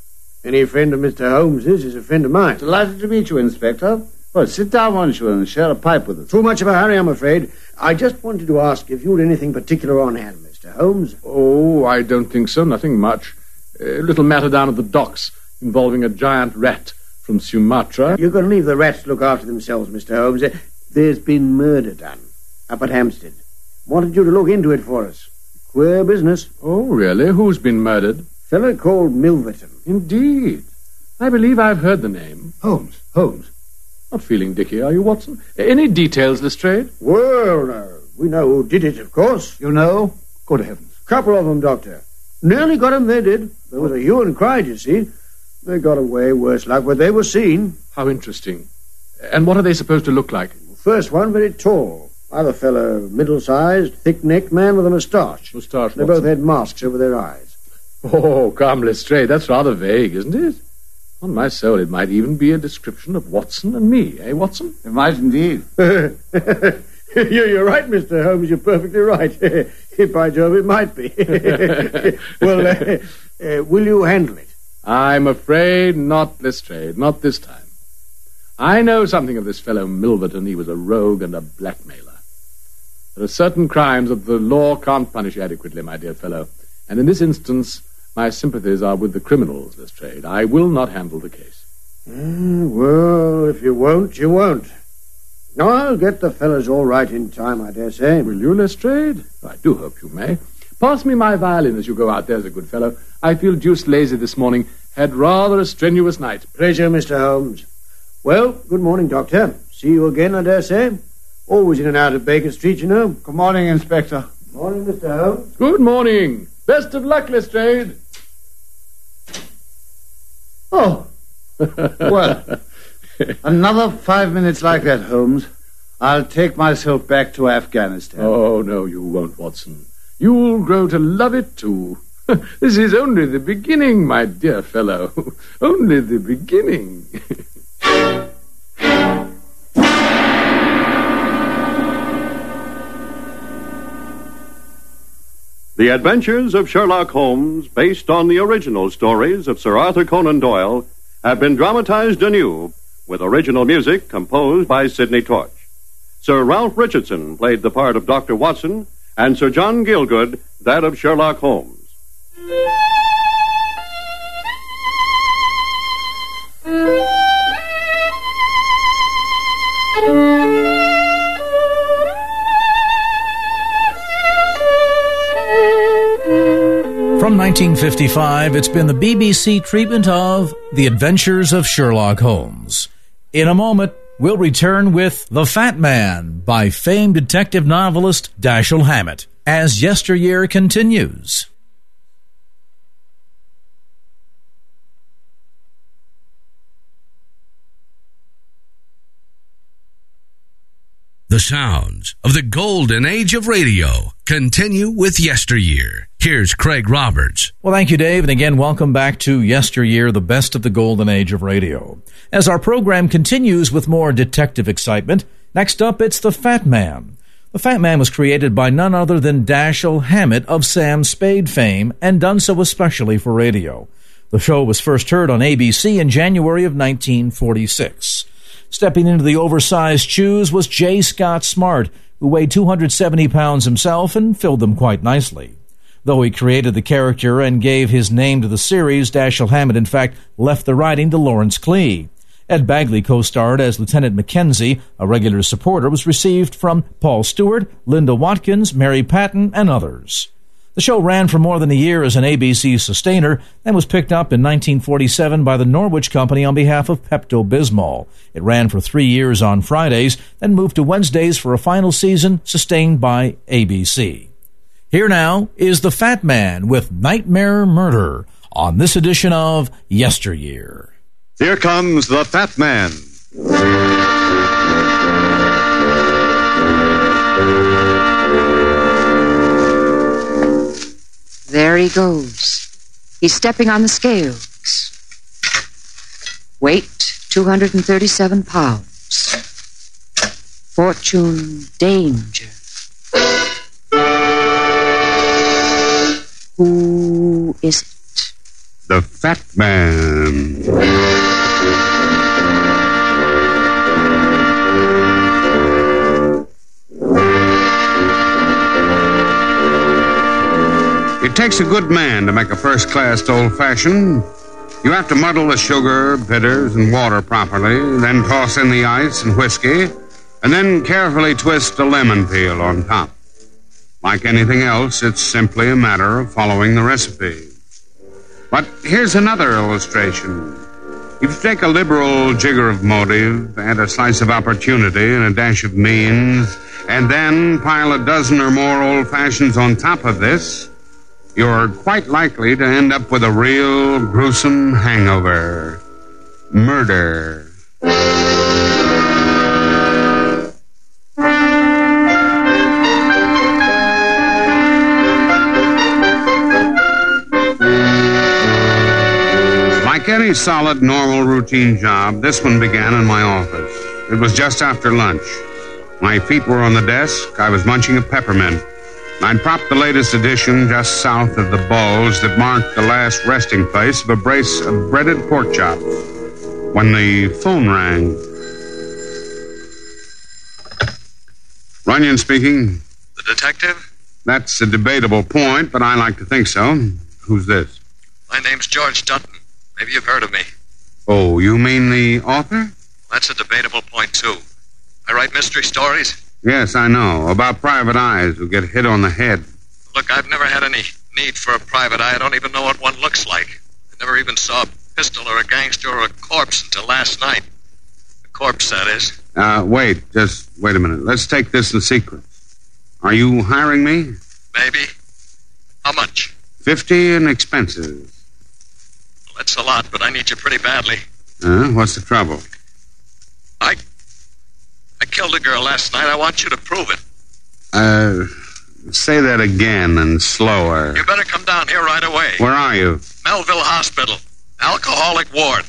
Any friend of Mister Holmes's is a friend of mine. Delighted to meet you, Inspector. Well, sit down, won't you, and share a pipe with us. Too much of a hurry, I'm afraid. I just wanted to ask if you had anything particular on hand, Mister Holmes. Oh, I don't think so. Nothing much. A little matter down at the docks involving a giant rat from Sumatra. You're going to leave the rats to look after themselves, Mister Holmes. There's been murder done up at Hampstead. Wanted you to look into it for us. Queer business. Oh, really? Who's been murdered? Fellow called Milverton. Indeed. I believe I've heard the name. Holmes, Holmes. Not feeling dicky, are you, Watson? Any details, Lestrade? Well, no. We know who did it, of course. You know? Good heavens. Couple of them, Doctor. Nearly got 'em, they did. There was a hue and cry, you see. They got away, worse luck, but they were seen. How interesting. And what are they supposed to look like? First one, very tall. Other fellow, middle-sized, thick-necked man with a moustache. Moustache, They both had masks over their eyes. Oh, come, Lestrade, that's rather vague, isn't it? On my soul, it might even be a description of Watson and me, eh, Watson? It might indeed. You're right, Mister Holmes, you're perfectly right. By Jove, it might be. Well, uh, uh, will you handle it? I'm afraid not, Lestrade, not this time. I know something of this fellow Milverton. He was a rogue and a blackmailer. There are certain crimes that the law can't punish adequately, my dear fellow. And in this instance, my sympathies are with the criminals, Lestrade. I will not handle the case. Mm, well, if you won't, you won't. I'll get the fellows all right in time, I dare say. Will you, Lestrade? I do hope you may. Pass me my violin as you go out, there's a good fellow. I feel deuced lazy this morning. Had rather a strenuous night. Pleasure, Mister Holmes. Well, good morning, Doctor. See you again, I dare say. Always in and out of Baker Street, you know. Good morning, Inspector. Morning, Mister Holmes. Good morning. Best of luck, Lestrade. Oh. Well, another five minutes like that, Holmes. I'll take myself back to Afghanistan. Oh, no, you won't, Watson. You'll grow to love it, too. This is only the beginning, my dear fellow. Only the beginning. The Adventures of Sherlock Holmes, based on the original stories of Sir Arthur Conan Doyle, have been dramatized anew with original music composed by Sidney Torch. Sir Ralph Richardson played the part of Doctor Watson, and Sir John Gielgud that of Sherlock Holmes. From nineteen fifty-five, it's been the B B C treatment of The Adventures of Sherlock Holmes. In a moment, we'll return with The Fat Man by famed detective novelist Dashiell Hammett as Yesteryear continues. The sounds of the golden age of radio continue with Yesteryear. Here's Craig Roberts. Well, thank you, Dave, and again, welcome back to Yesteryear, the best of the golden age of radio. As our program continues with more detective excitement, next up, it's The Fat Man. The Fat Man was created by none other than Dashiell Hammett of Sam Spade fame, and done so especially for radio. The show was first heard on A B C in January of nineteen forty-six. Stepping into the oversized shoes was J. Scott Smart, who weighed two hundred seventy pounds himself and filled them quite nicely. Though he created the character and gave his name to the series, Dashiell Hammett, in fact, left the writing to Lawrence Klee. Ed Bagley co-starred as Lieutenant Mackenzie. A regular supporter was received from Paul Stewart, Linda Watkins, Mary Patton, and others. The show ran for more than a year as an A B C sustainer and was picked up in nineteen forty-seven by the Norwich Company on behalf of Pepto-Bismol. It ran for three years on Fridays, then moved to Wednesdays for a final season, sustained by A B C. Here now is The Fat Man with Nightmare Murder on this edition of Yesteryear. Here comes The Fat Man. There he goes. He's stepping on the scales. Weight, two hundred thirty-seven pounds. Fortune, danger. Who is it? the Fat Man. It takes a good man to make a first-class old-fashioned. You have to muddle the sugar, bitters, and water properly, then toss in the ice and whiskey, and then carefully twist a lemon peel on top. Like anything else, it's simply a matter of following the recipe. But here's another illustration. If you take a liberal jigger of motive, add a slice of opportunity and a dash of means, and then pile a dozen or more old-fashions on top of this, you're quite likely to end up with a real gruesome hangover. Murder. Like any solid, normal, routine job, this one began in my office. It was just after lunch. My feet were on the desk. I was munching a peppermint. I'd propped the latest edition just south of the bulge that marked the last resting place of a brace of breaded pork chops when the phone rang. Runyon speaking. The detective? That's a debatable point, but I like to think so. Who's this? My name's George Dutton. Maybe you've heard of me. Oh, you mean the author? That's a debatable point, too. I write mystery stories. Yes, I know. About private eyes who get hit on the head. Look, I've never had any need for a private eye. I don't even know what one looks like. I never even saw a pistol or a gangster or a corpse until last night. A corpse, that is. Uh, wait. Just wait a minute. Let's take this in sequence. Are you hiring me? Maybe. How much? Fifty and expenses. Well, that's a lot, but I need you pretty badly. Uh, what's the trouble? I... I killed a girl last night. I want you to prove it. Uh, say that again and slower. You better come down here right away. Where are you? Melville Hospital. Alcoholic ward.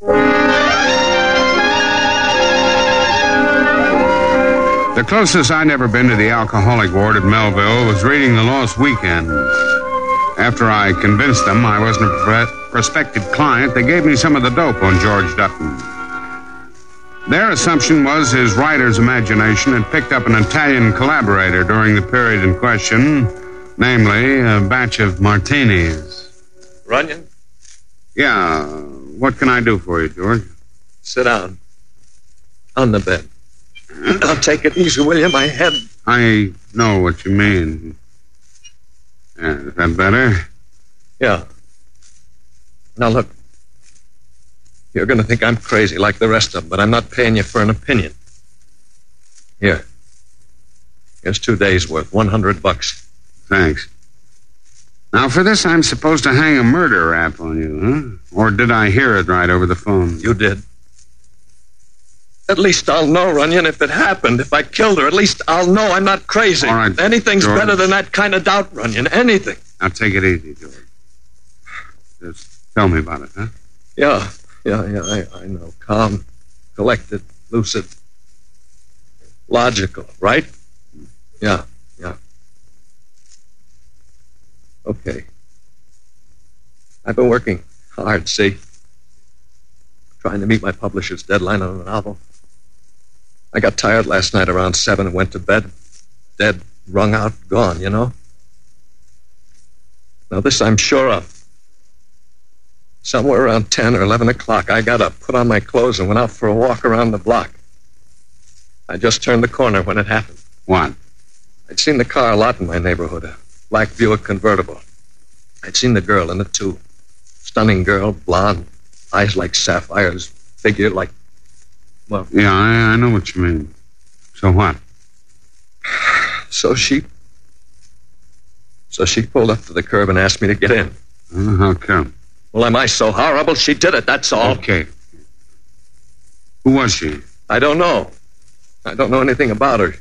The closest I'd ever been to the alcoholic ward at Melville was reading the Lost Weekend. After I convinced them I wasn't a pre- prospective client, they gave me some of the dope on George Dutton. Their assumption was his writer's imagination had picked up an Italian collaborator during the period in question, namely a batch of martinis. Runyon? Yeah, what can I do for you, George? Sit down. On the bed. Now take it easy, will you? My head... I know what you mean. Yeah, is that better? Yeah. Now look. You're going to think I'm crazy like the rest of them, but I'm not paying you for an opinion. Here. Here's two days' worth, one hundred bucks. Thanks. Now, for this, I'm supposed to hang a murder rap on you, huh? Or did I hear it right over the phone? You did. At least I'll know, Runyon, if it happened. If I killed her, at least I'll know I'm not crazy. All right, Anything's George. better than that kind of doubt, Runyon. Anything. Now, take it easy, George. Just tell me about it, huh? Yeah. Yeah, yeah, I, I know. Calm, collected, lucid, logical, right? Yeah, yeah. Okay. I've been working hard, see? Trying to meet my publisher's deadline on a novel. I got tired last night around seven and went to bed. Dead, wrung out, gone, you know? Now this I'm sure of. Somewhere around ten or eleven o'clock, I got up, put on my clothes, and went out for a walk around the block. I just turned the corner when it happened. What? I'd seen the car a lot in my neighborhood, a black Buick convertible. I'd seen the girl in it, too. Stunning girl, blonde, eyes like sapphires, figure like... Well... Yeah, I, I know what you mean. So what? So she... So she pulled up to the curb and asked me to get in. Uh, how come? Well, am I so horrible? She did it, that's all. Okay. Who was she? I don't know. I don't know anything about her.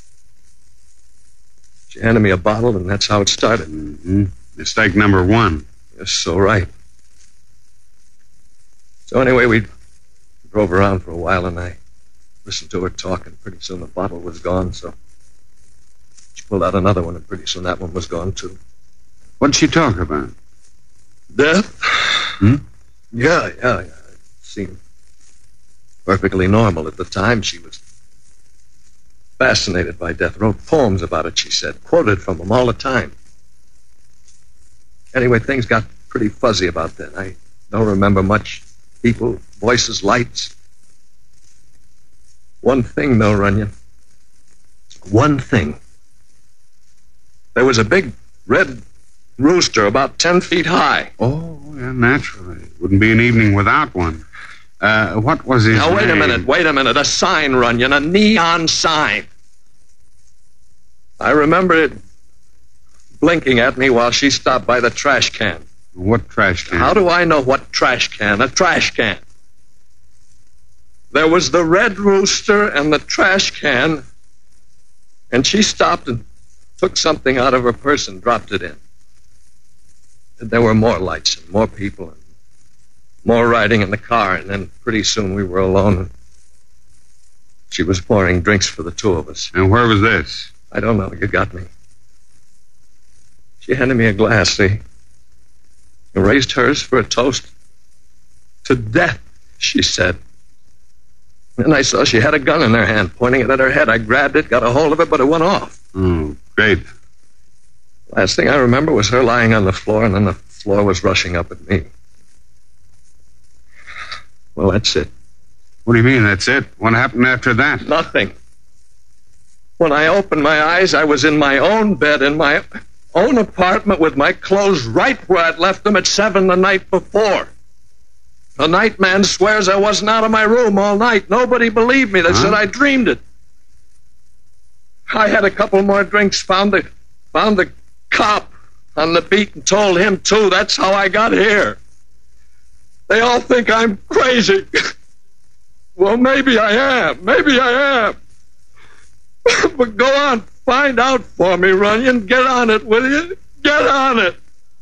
She handed me a bottle, and that's how it started. Mm-hmm. Mistake number one. You're so right. So anyway, we drove around for a while, and I listened to her talk, and pretty soon the bottle was gone, so she pulled out another one, and pretty soon that one was gone, too. What'd she talk about? Death, Hmm? Yeah, yeah, yeah. It seemed perfectly normal at the time. She was fascinated by death. Wrote poems about it, she said. Quoted from them all the time. Anyway, things got pretty fuzzy about then. I don't remember much. People, voices, lights. One thing, though, Runyon. One thing. There was a big red rooster about ten feet high. Oh, yeah, naturally. Wouldn't be an evening without one. Uh, what was his Now, name? wait a minute, wait a minute. A sign, Runyon, a neon sign. I remember it blinking at me while she stopped by the trash can. What trash can? How do I know what trash can? A trash can. There was the red rooster and the trash can, and she stopped and took something out of her purse and dropped it in. And there were more lights and more people and more riding in the car, and then pretty soon we were alone. And she was pouring drinks for the two of us. And where was this? I don't know. You got me. She handed me a glass, see? And raised hers for a toast. To death, she said. And I saw she had a gun in her hand, pointing it at her head. I grabbed it, got a hold of it, but it went off. Oh, great. Last thing I remember was her lying on the floor, and then the floor was rushing up at me. Well, that's it. What do you mean, that's it? What happened after that? Nothing. When I opened my eyes, I was in my own bed, in my own apartment, with my clothes right where I'd left them at seven the night before. The night man swears I wasn't out of my room all night. Nobody believed me. They huh? said I dreamed it. I had a couple more drinks, found the, found the cop on the beat and told him, too. That's how I got here. They all think I'm crazy. Well, maybe I am. Maybe I am. But go on, find out for me, Runyon. Get on it, will you? Get on it.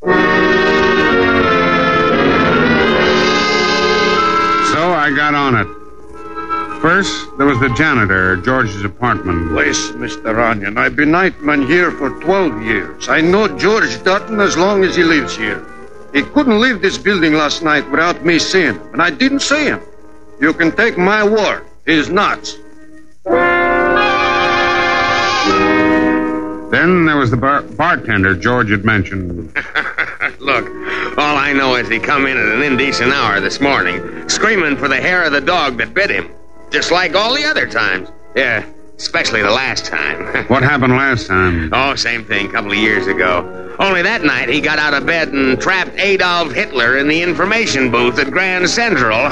So I got on it. First, there was the janitor at George's apartment. Please, Mister Runyon, I've been nightman here for twelve years. I know George Dutton as long as he lives here. He couldn't leave this building last night without me seeing him, and I didn't see him. You can take my word. He's nuts. Then there was the bar- bartender George had mentioned. Look, all I know is he come in at an indecent hour this morning, screaming for the hair of the dog that bit him. Just like all the other times. Yeah, especially the last time. What happened last time? Oh, same thing, a couple of years ago. Only that night he got out of bed and trapped Adolf Hitler in the information booth at Grand Central.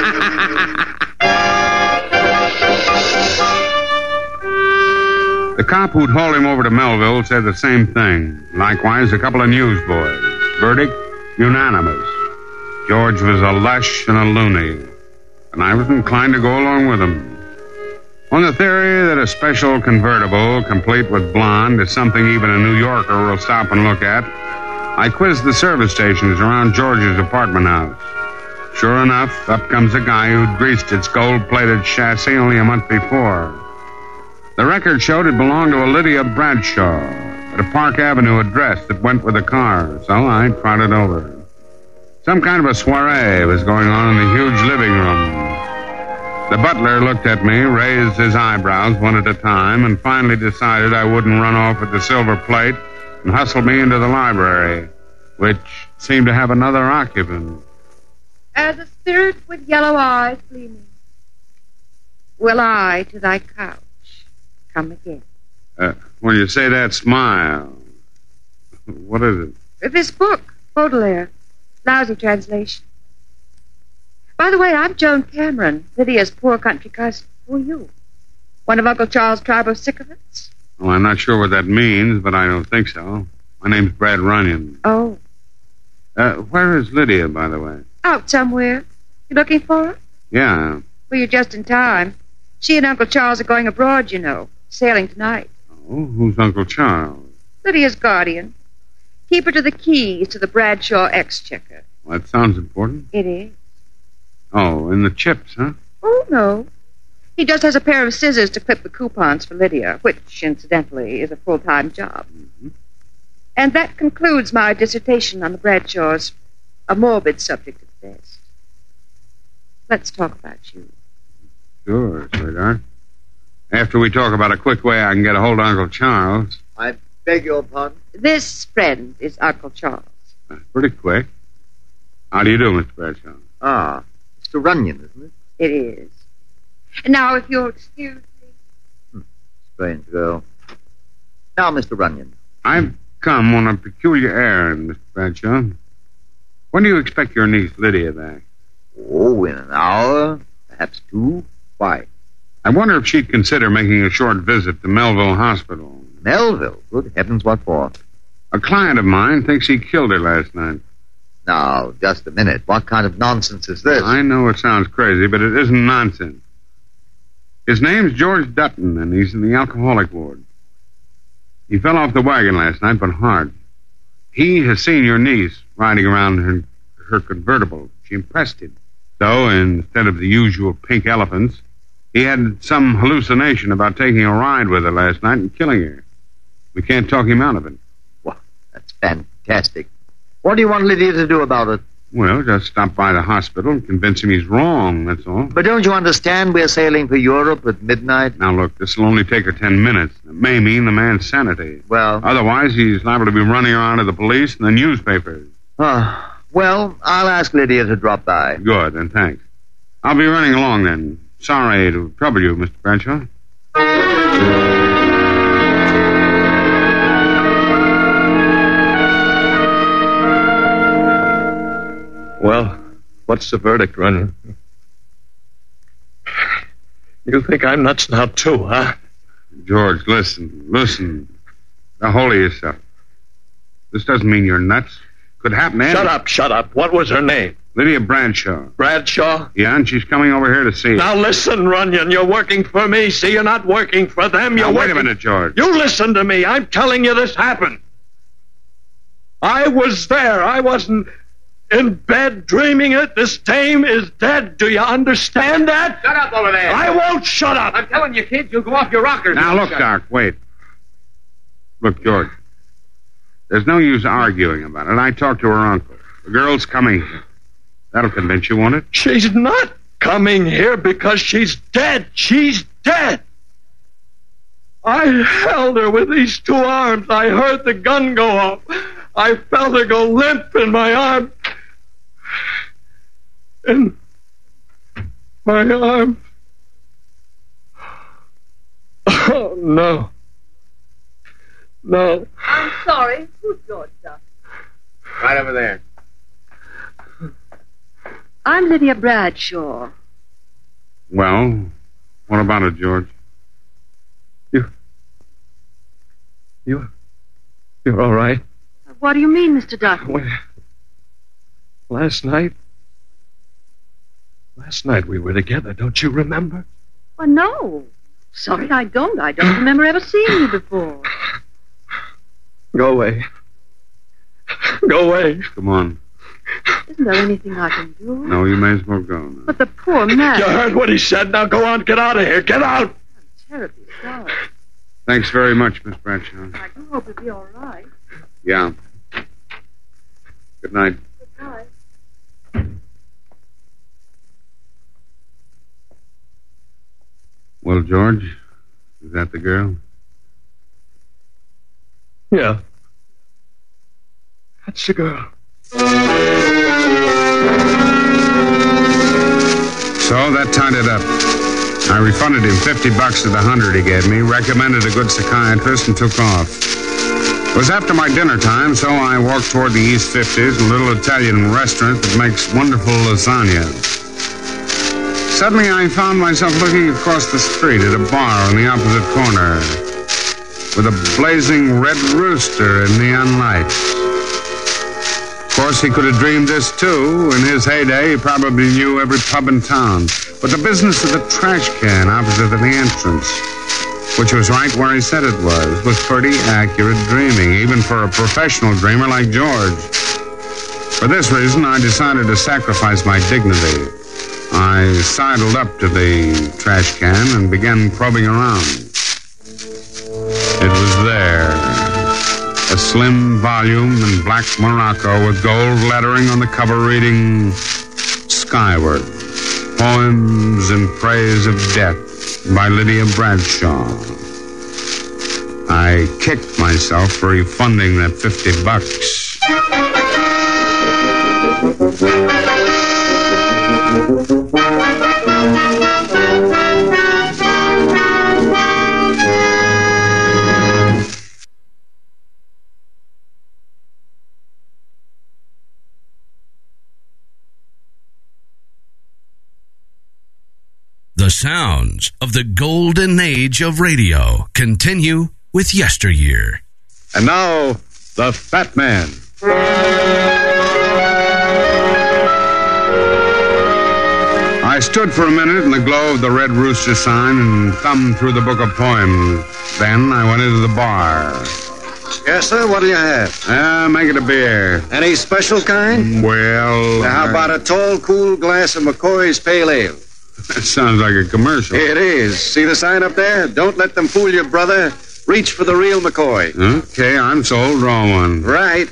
The cop who'd hauled him over to Melville said the same thing. Likewise, a couple of newsboys. Verdict, unanimous. George was a lush and a loony, and I was inclined to go along with him. On the theory that a special convertible, complete with blonde, is something even a New Yorker will stop and look at, I quizzed the service stations around George's apartment house. Sure enough, up comes a guy who'd greased its gold-plated chassis only a month before. The record showed it belonged to a Lydia Bradshaw at a Park Avenue address that went with the car, so I trotted over. Some kind of a soiree was going on in the huge living room. The butler looked at me, raised his eyebrows one at a time, and finally decided I wouldn't run off with the silver plate and hustled me into the library, which seemed to have another occupant. As a spirit with yellow eyes gleaming, will I to thy couch come again. Uh, when you say that, smile. What is it? This book, Baudelaire. Lousy translation. By the way, I'm Joan Cameron, Lydia's poor country cousin. Who are you? One of Uncle Charles' tribe of sycophants? Well, I'm not sure what that means, but I don't think so. My name's Brad Runyon. Oh. Uh, where is Lydia, by the way? Out somewhere. You looking for her? Yeah. Well, you're just in time. She and Uncle Charles are going abroad, you know. Sailing tonight. Oh, who's Uncle Charles? Lydia's guardian. Keeper to the keys to the Bradshaw exchequer. Well, that sounds important. It is. Oh, in the chips, huh? Oh, no. He just has a pair of scissors to clip the coupons for Lydia, which, incidentally, is a full-time job. Mm-hmm. And that concludes my dissertation on the Bradshaws. A morbid subject at best. Let's talk about you. Sure, sweetheart. After we talk about a quick way I can get a hold of Uncle Charles. I beg your pardon? This friend is Uncle Charles. That's pretty quick. How do you do, Mister Bradshaw? Ah, Mister Runyon, isn't it? It is. Now, if you'll excuse me. Hmm. Strange girl. Now, Mister Runyon. I've come on a peculiar errand, Mister Bradshaw. When do you expect your niece Lydia back? Oh, in an hour, perhaps two. Why? I wonder if she'd consider making a short visit to Melville Hospital. Melville? Good heavens, what for? A client of mine thinks he killed her last night. Now, just a minute. What kind of nonsense is this? I know it sounds crazy, but it isn't nonsense. His name's George Dutton, and he's in the alcoholic ward. He fell off the wagon last night, but hard. He has seen your niece riding around her, her convertible. She impressed him. So, instead of the usual pink elephants, he had some hallucination about taking a ride with her last night and killing her. We can't talk him out of it. Well, that's fantastic. What do you want Lydia to do about it? Well, just stop by the hospital and convince him he's wrong, that's all. But don't you understand we're sailing for Europe at midnight? Now, look, this will only take her ten minutes. It may mean the man's sanity. Well... Otherwise, he's liable to be running around to the police and the newspapers. Oh, well, I'll ask Lydia to drop by. Good, and thanks. I'll be running along then. Sorry to trouble you, Mister Bradshaw. Well, what's the verdict, Runyon? You think I'm nuts now, too, huh? George, listen, listen. Now, hold of yourself. This doesn't mean you're nuts. Could happen to Shut anyone. up, shut up. What was her name? Lydia Bradshaw. Bradshaw? Yeah, and she's coming over here to see you. Now listen, Runyon, you're working for me. See, you're not working for them. You're now, wait working... a minute, George. You listen to me. I'm telling you this happened. I was there. I wasn't in bed dreaming it. This dame is dead. Do you understand that? Shut up over there. I won't shut up. I'm telling you, kids, you'll go off your rockers. Now, look, Shut Doc, wait. Look, George. There's no use arguing about it. I talked to her uncle. The girl's coming here. That'll convince you, won't it? She's not coming here because she's dead. She's dead. I held her with these two arms. I heard the gun go off. I felt her go limp in my arm. In my arm. Oh, no. No. I'm sorry. Who's George Duff? Right over there. I'm Lydia Bradshaw. Well, what about it, George? You... You... You're all right? What do you mean, Mister Duff? Well, last night... Last night we were together, don't you remember? Oh, no. Sorry, I don't. I don't remember ever seeing you before. Go away. Go away. Come on. Isn't there anything I can do? No, you may as well go now. But the poor man... You heard what he said. Now go on, get out of here. Get out. I'm terribly sorry. Thanks very much, Miss Bradshaw. I do hope you'll be all right. Yeah. Good night. Good night. Well, George, is that the girl? Yeah. That's the girl. So that tied it up. I refunded him fifty bucks to the hundred he gave me, recommended a good psychiatrist, and took off. It was after my dinner time, so I walked toward the East fifties, a little Italian restaurant that makes wonderful lasagna. Suddenly, I found myself looking across the street at a bar on the opposite corner with a blazing red rooster in neon lights. Of course, he could have dreamed this, too. In his heyday, he probably knew every pub in town. But the business of the trash can opposite of the entrance, which was right where he said it was, was pretty accurate dreaming, even for a professional dreamer like George. For this reason, I decided to sacrifice my dignity. I sidled up to the trash can and began probing around. It was there, A slim volume in black morocco with gold lettering on the cover reading, Skyward, Poems in Praise of Death by Lydia Bradshaw. I kicked myself for refunding that fifty bucks. The sounds of the golden age of radio continue with Yesteryear. And now, the Fat Man. I stood for a minute in the glow of the Red Rooster sign and thumbed through the book of poems. Then I went into the bar. Yes, sir. What'll you have? Uh, make it a beer. Any special kind? Well... Now, how about a tall, cool glass of McCoy's Pale Ale? That sounds like a commercial. It is. See the sign up there? Don't let them fool you, brother. Reach for the real McCoy. Okay, I'm sold. Draw one. Right.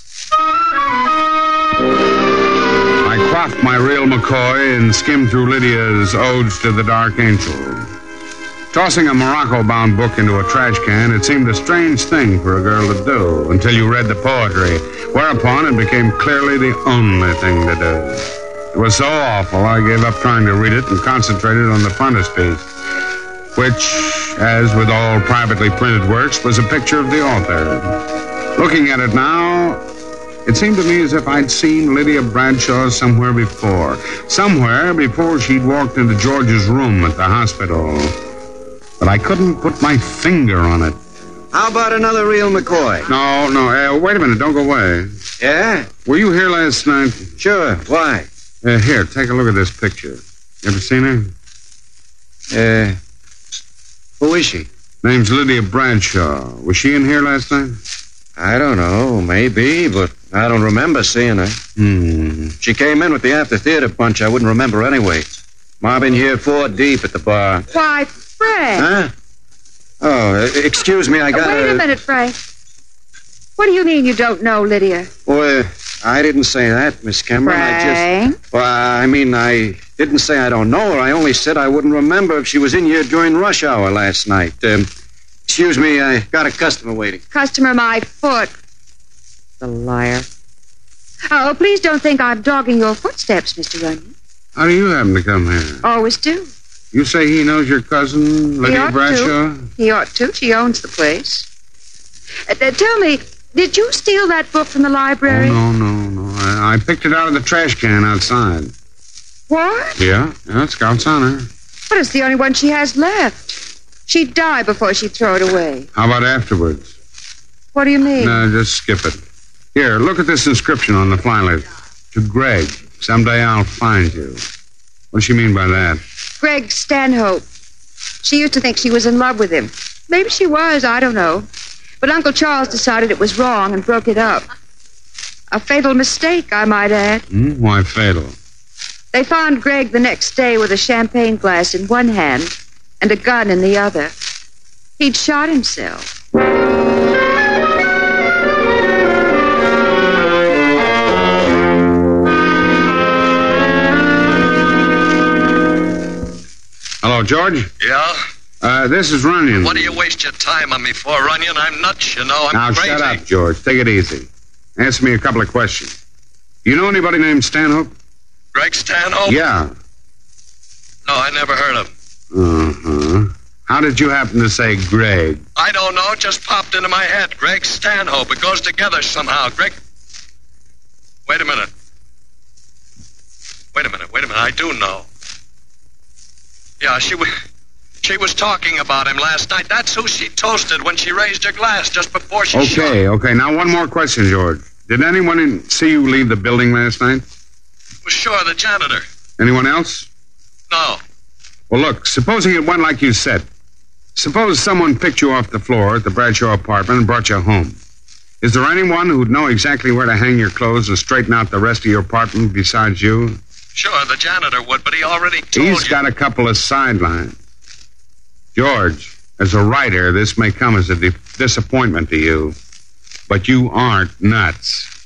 I quaffed my real McCoy and skimmed through Lydia's Odes to the Dark Angel. Tossing a Morocco-bound book into a trash can, it seemed a strange thing for a girl to do until you read the poetry, whereupon it became clearly the only thing to do. It was so awful, I gave up trying to read it and concentrated on the frontispiece, which, as with all privately printed works, was a picture of the author. Looking at it now, it seemed to me as if I'd seen Lydia Bradshaw somewhere before. Somewhere before she'd walked into George's room at the hospital. But I couldn't put my finger on it. How about another real McCoy? No, no, uh, wait a minute, don't go away. Yeah? Were you here last night? Sure, why? Uh, here, take a look at this picture. You ever seen her? Uh, who is she? Name's Lydia Bradshaw. Was she in here last night? I don't know, maybe, but I don't remember seeing her. Hmm. She came in with the after-theater bunch. I wouldn't remember anyway. Ma been here four deep at the bar. Why, Frank. Huh? Oh, uh, excuse me, I got uh, Wait a minute, Frank. What do you mean you don't know Lydia? Well, I didn't say that, Miss Cameron. Frank? I just... Well, I mean, I didn't say I don't know her. I only said I wouldn't remember if she was in here during rush hour last night. Um, excuse me, I got a customer waiting. Customer my foot. The liar. Oh, please don't think I'm dogging your footsteps, Mister Runyon. How do you happen to come here? Always do. You say he knows your cousin, Lydia he Bradshaw? To. He ought to. She owns the place. Uh, uh, tell me, did you steal that book from the library? Oh, no, no, no. I, I picked it out of the trash can outside. What? Yeah, yeah, it's got on her. But it's the only one she has left. She'd die before she'd throw it away. How about afterwards? What do you mean? No, just skip it. Here, look at this inscription on the flyleaf. To Greg. Someday I'll find you. What does she mean by that? Greg Stanhope. She used to think she was in love with him. Maybe she was, I don't know. But Uncle Charles decided it was wrong and broke it up. A fatal mistake, I might add. Hmm? Why fatal? They found Greg the next day with a champagne glass in one hand and a gun in the other. He'd shot himself. Hello, George? Yeah? Uh, this is Runyon. What do you waste your time on me for, Runyon? I'm nuts, you know. I'm now, crazy. shut up, George. Take it easy. Answer me a couple of questions. You know anybody named Stanhope? Greg Stanhope? Yeah. No, I never heard of him. Uh-huh. How did you happen to say Greg? I don't know. It just popped into my head. Greg Stanhope. It goes together somehow. Greg... Wait a minute. Wait a minute. Wait a minute. I do know. Yeah, she was... She was talking about him last night. That's who she toasted when she raised her glass just before she shot. Okay, okay. Now, one more question, George. Did anyone in, see you leave the building last night? Well, sure, the janitor. Anyone else? No. Well, look, supposing it went like you said. Suppose someone picked you off the floor at the Bradshaw apartment and brought you home. Is there anyone who'd know exactly where to hang your clothes and straighten out the rest of your apartment besides you? Sure, the janitor would, but he already told He's you. got a couple of sidelines. George, as a writer, this may come as a di- disappointment to you. but you aren't nuts.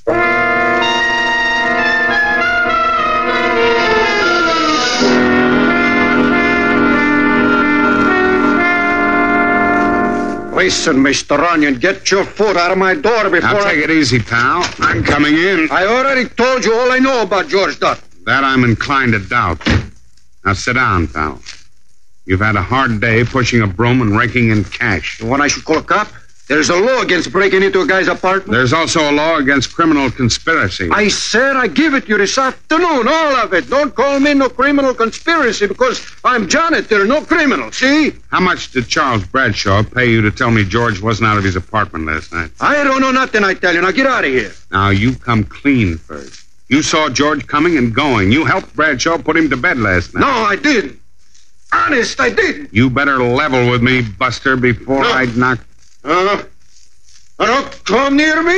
Listen, Mister Runyon, get your foot out of my door before Now, I... take it easy, pal. I'm coming in. I already told you all I know about George Dutton. That I'm inclined to doubt. Now, sit down, pal. You've had a hard day pushing a broom and raking in cash. You want I should call a cop? There's a law against breaking into a guy's apartment. There's also a law against criminal conspiracy. I said I give it you this afternoon, all of it. Don't call me no criminal conspiracy because I'm janitor, no criminal, see? How much did Charles Bradshaw pay you to tell me George wasn't out of his apartment last night? I don't know nothing, I tell you. Now get out of here. Now, you come clean first. You saw George coming and going. You helped Bradshaw put him to bed last night. No, I didn't. Honest, I didn't. You better level with me, Buster, before No. I knock... Uh, don't come near me.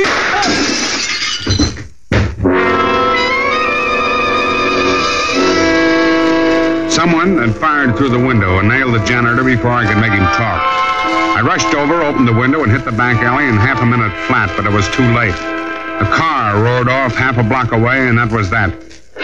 Someone had fired through the window and nailed the janitor before I could make him talk. I rushed over, opened the window, and hit the back alley in half a minute flat, but it was too late. A car roared off half a block away, and that was that.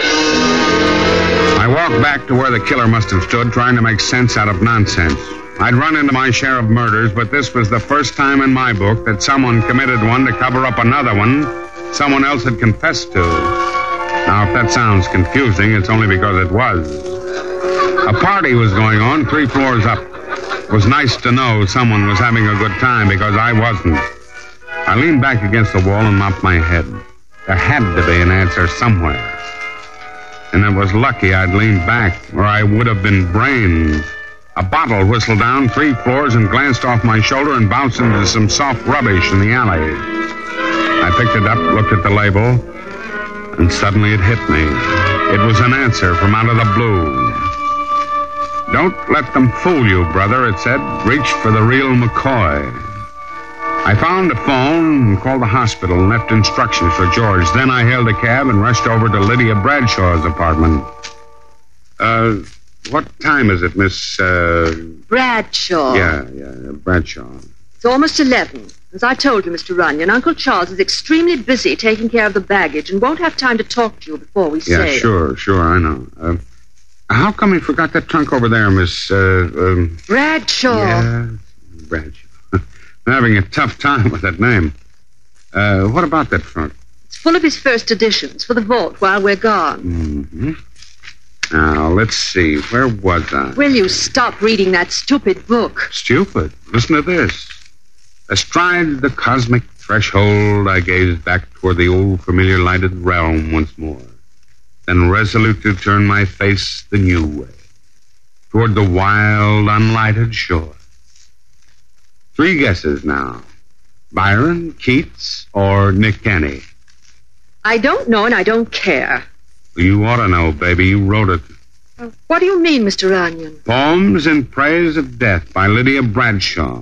I walked back to where the killer must have stood, trying to make sense out of nonsense. I'd run into my share of murders, but this was the first time in my book that someone committed one to cover up another one someone else had confessed to. Now, if that sounds confusing, it's only because it was. A party was going on three floors up. It was nice to know someone was having a good time because I wasn't. I leaned back against the wall and mopped my head. There had to be an answer somewhere. And it was lucky I'd leaned back, or I would have been brained. A bottle whistled down three floors and glanced off my shoulder and bounced into some soft rubbish in the alley. I picked it up, looked at the label, and suddenly it hit me. It was an answer from out of the blue. Don't let them fool you, brother, it said. Reach for the real McCoy. I found a phone and called the hospital and left instructions for George. Then I hailed a cab and rushed over to Lydia Bradshaw's apartment. Uh... What time is it, Miss, uh... Bradshaw. Yeah, yeah, Bradshaw. It's almost eleven. As I told you, Mister Runyon, Uncle Charles is extremely busy taking care of the baggage and won't have time to talk to you before we Yeah, sail. sure, sure, I know. Uh, how come he forgot that trunk over there, Miss, uh... um, Bradshaw. Yeah, Bradshaw. I'm having a tough time with that name. Uh, what about that trunk? It's full of his first editions for the vault while we're gone. Mm-hmm. Now, let's see. Where was I? Will you stop reading that stupid book? Stupid. Listen to this. Astride the cosmic threshold, I gazed back toward the old familiar lighted realm once more, then resolutely turned my face the new way, toward the wild, unlighted shore. Three guesses now. Byron, Keats, or Nick Kenny? I don't know and I don't care. You ought to know, baby. You wrote it. Uh, what do you mean, Mister Runyon? Poems in Praise of Death by Lydia Bradshaw.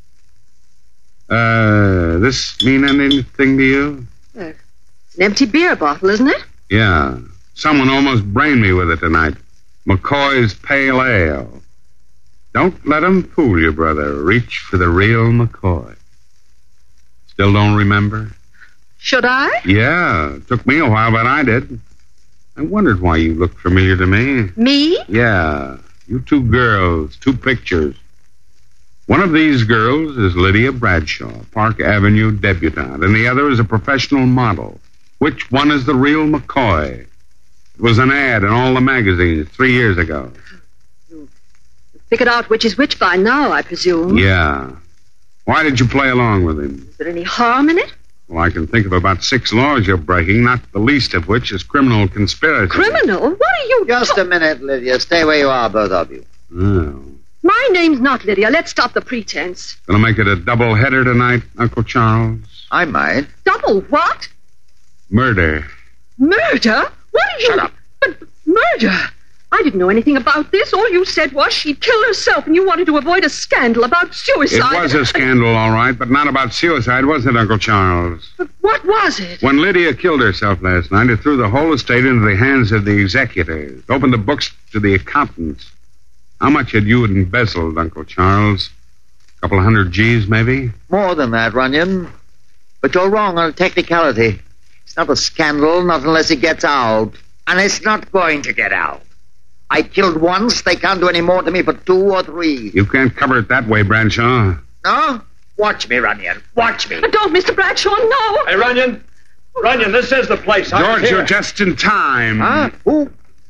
Uh, this mean anything to you? Uh, it's an empty beer bottle, isn't it? Yeah. Someone almost brained me with it tonight. McCoy's Pale Ale. Don't let 'em fool you, brother. Reach for the real McCoy. Still don't remember? Should I? Yeah. Took me a while, but I did. I wondered why you looked familiar to me. Me? Yeah. You two girls, two pictures. One of these girls is Lydia Bradshaw, Park Avenue debutante, and the other is a professional model. Which one is the real McCoy? It was an ad in all the magazines three years ago. Figured out which is which by now, I presume. Yeah. Why did you play along with him? Is there any harm in it? Well, I can think of about six laws you're breaking, not the least of which is criminal conspiracy. Criminal? What are you... Just a minute, Lydia. Stay where you are, both of you. Oh. My name's not Lydia. Let's stop the pretense. Gonna make it a double header tonight, Uncle Charles? I might. Double what? Murder. Murder? What are you... Shut up. But murder? I didn't know anything about this. All you said was she killed herself and you wanted to avoid a scandal about suicide. It was a scandal, all right, but not about suicide, was it, Uncle Charles? But what was it? When Lydia killed herself last night, it threw the whole estate into the hands of the executors, opened the books to the accountants. How much had you embezzled, Uncle Charles? A couple of hundred G's, maybe? More than that, Runyon. But you're wrong on a technicality. It's not a scandal, not unless it gets out. And it's not going to get out. I killed once. They can't do any more to me for two or three. You can't cover it that way, Bradshaw. No? Watch me, Runyon. Watch me. Don't, Mister Bradshaw, no. Hey, Runyon. Runyon, this is the place. I was George, here. you're just in time. Huh? Who?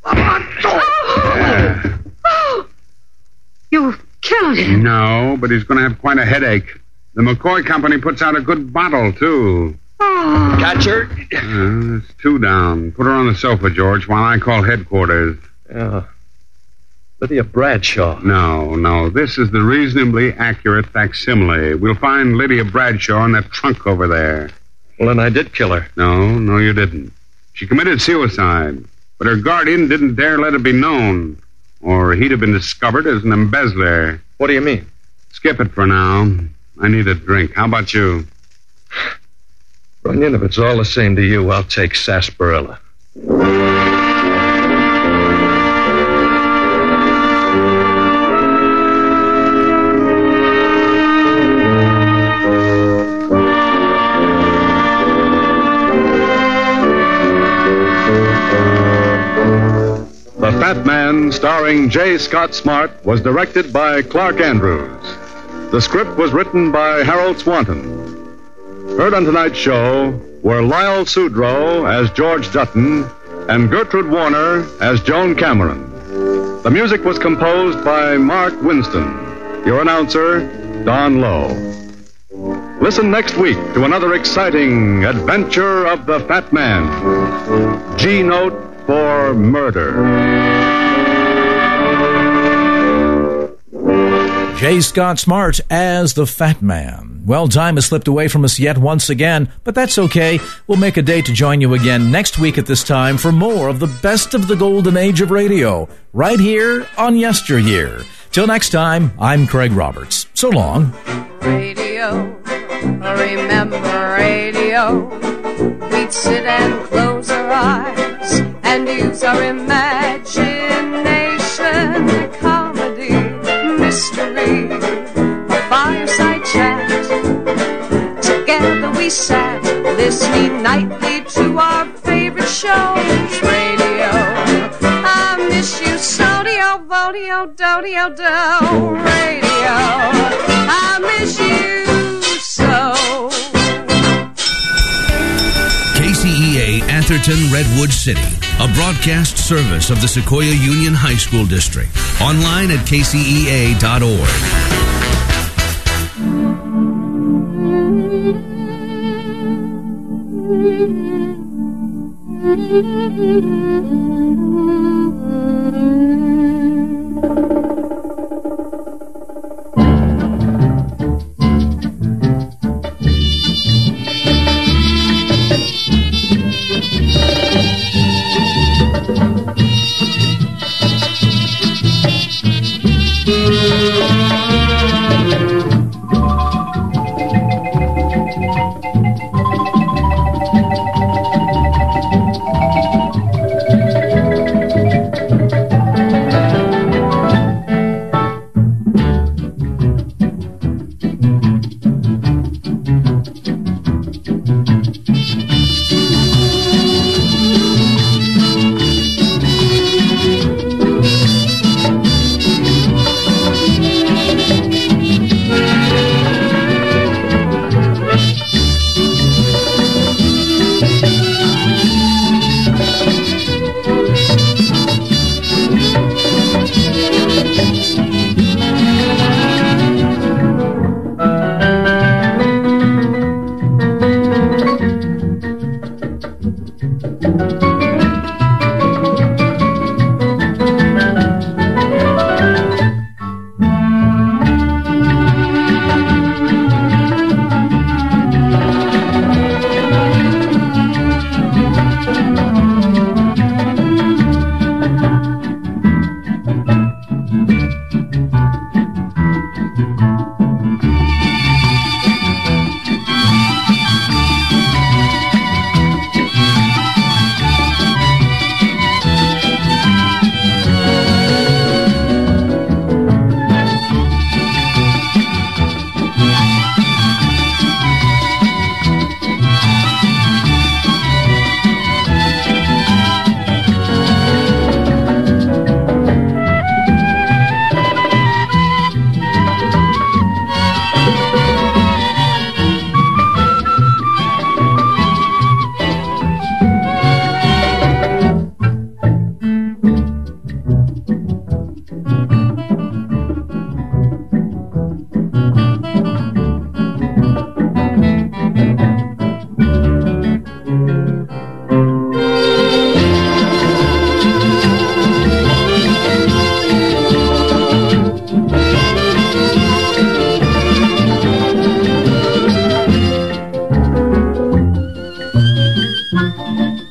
Yeah. Oh, you killed him. No, but he's going to have quite a headache. The McCoy Company puts out a good bottle, too. Oh. Catcher? Uh, it's two down. Put her on the sofa, George, while I call headquarters. Yeah. Lydia Bradshaw. No, no. This is the reasonably accurate facsimile. We'll find Lydia Bradshaw in that trunk over there. Well, then I did kill her. No, no, you didn't. She committed suicide, but her guardian didn't dare let it be known, or he'd have been discovered as an embezzler. What do you mean? Skip it for now. I need a drink. How about you? Runyon, if it's all the same to you, I'll take sarsaparilla. The Fat Man, starring J. Scott Smart, was directed by Clark Andrews. The script was written by Harold Swanton. Heard on tonight's show were Lyle Sudrow as George Dutton and Gertrude Warner as Joan Cameron. The music was composed by Mark Winston. Your announcer, Don Lowe. Listen next week to another exciting adventure of the Fat Man. G Note for murder. J. Scott Smart as the Fat Man. Well, time has slipped away from us yet once again, but that's okay. We'll make a date to join you again next week at this time for more of the best of the golden age of radio, right here on Yesteryear. Till next time, I'm Craig Roberts. So long. Radio, remember radio. We'd sit and close our eyes and use our imagination. Comedy, mystery, a fireside chat. Together we sat, listening nightly to our favorite shows. Radio, I miss you, so-dio, vodio, do-dio, do. Radio, I miss you so. K C E A Atherton Redwood City, a broadcast service of the Sequoia Union High School District. Online at k c e a dot org.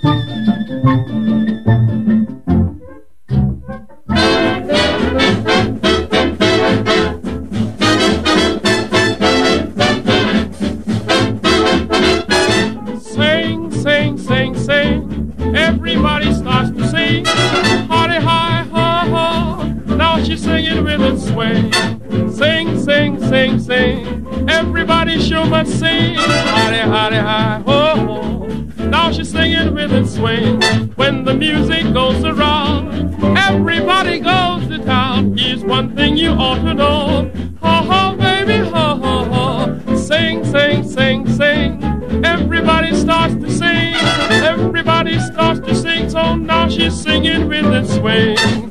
Sing, sing, sing, sing. Everybody starts to sing. Hardy hi, ho, ho. Now she's singing with a swing. Sing, sing, sing, sing. Everybody sure must sing. Hardy, hardy hi, ho, ho. Now she's singing with a swing. When the music goes around, everybody goes to town. Here's one thing you ought to know. Ho, ho, baby, ho, ho, ho. Sing, sing, sing, sing. Everybody starts to sing. Everybody starts to sing. So now she's singing with a swing.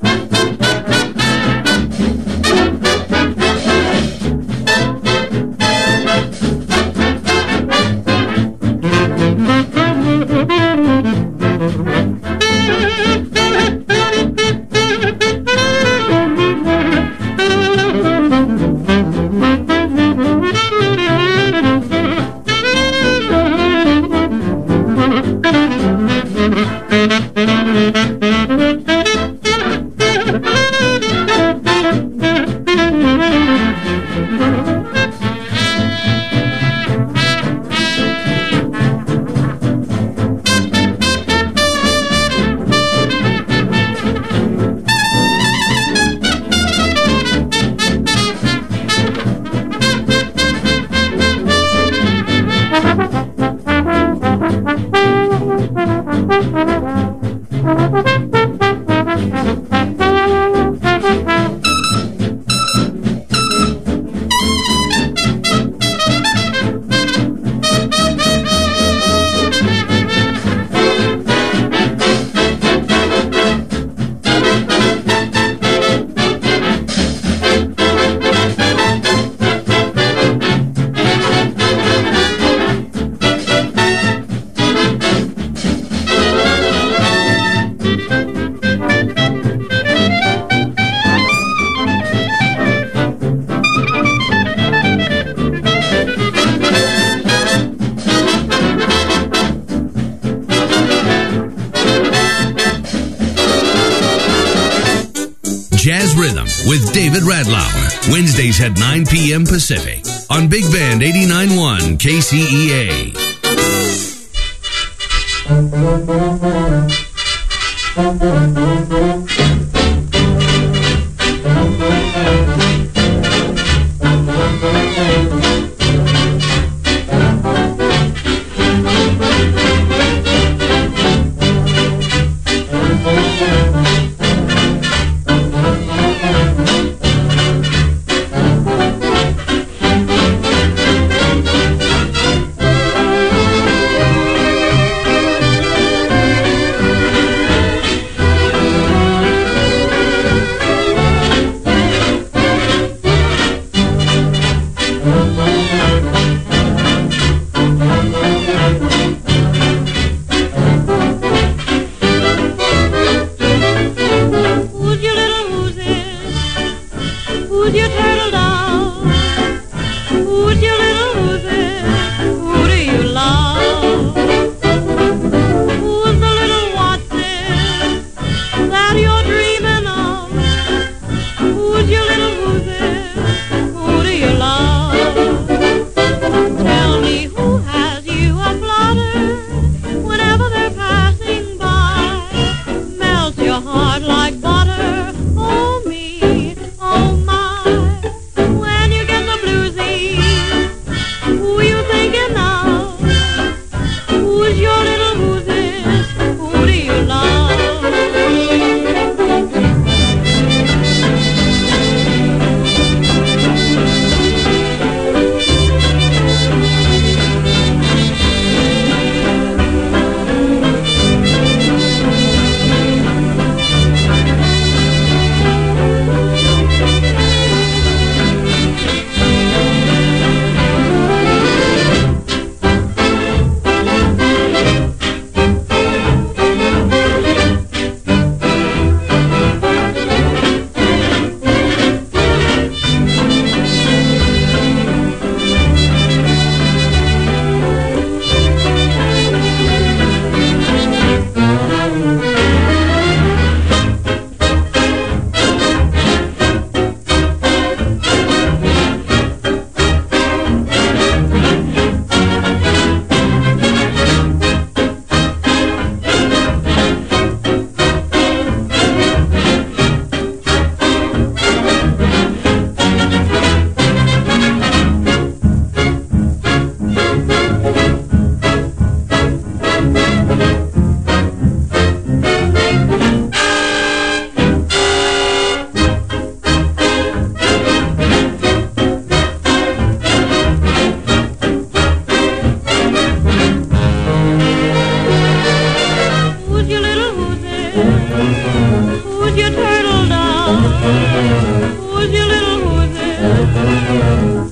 Jazz Rhythm with David Radlauer. Wednesdays at nine p.m. Pacific on Big Band eighty-nine point one K C E A. Who's your turtle dove? Who's your little who's it?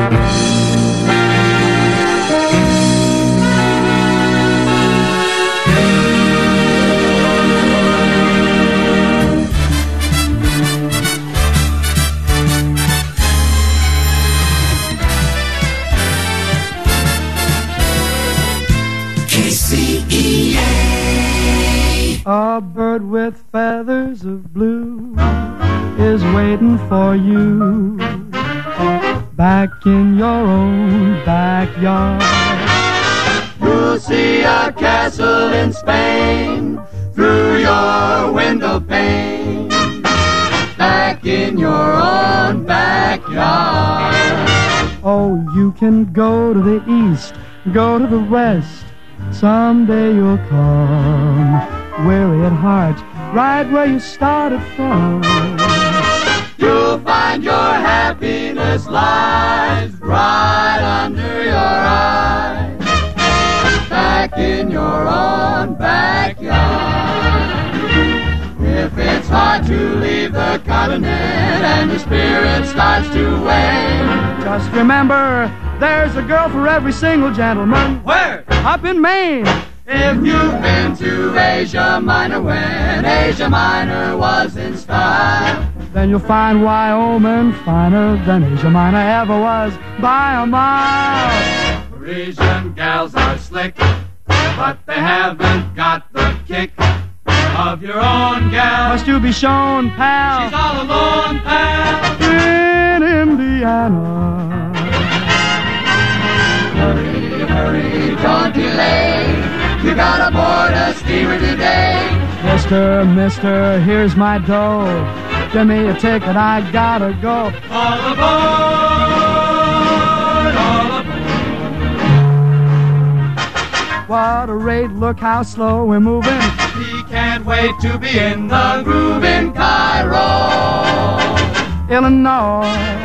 A bird with feathers of blue is waiting for you back in your own backyard. You'll see a castle in Spain through your window pane back in your own backyard. Oh, you can go to the east, go to the west. Someday you'll come, weary at heart, right where you started from. You'll find your happiness lies right under your eyes, back in your own backyard. If it's hard to leave the continent and your spirit starts to wane, just remember, there's a girl for every single gentleman. Where? Up in Maine. If you've been to Asia Minor when Asia Minor was in style, then you'll find Wyoming finer than Asia Minor ever was by a mile. Parisian gals are slick, but they haven't got the kick of your own gal. Must you be shown, pal? She's all alone, pal. In Indiana. Hurry, hurry, don't delay. You gotta board a steamer today. Mister, mister, here's my dough. Give me a ticket, I gotta go. All aboard, all aboard. What a rate, look how slow we're moving. He can't wait to be in the groove in Cairo, Illinois.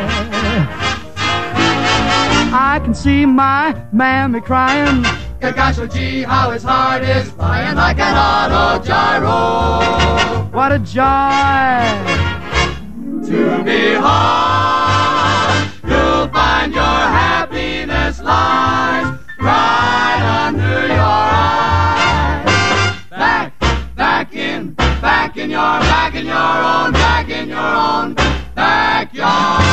I can see my mammy crying. Gosh, oh gee, how his heart is flying like an auto gyro. What a joy to behold. You'll find your happiness lies right under your eyes. Back, back in, back in your, back in your own, back in your own backyard.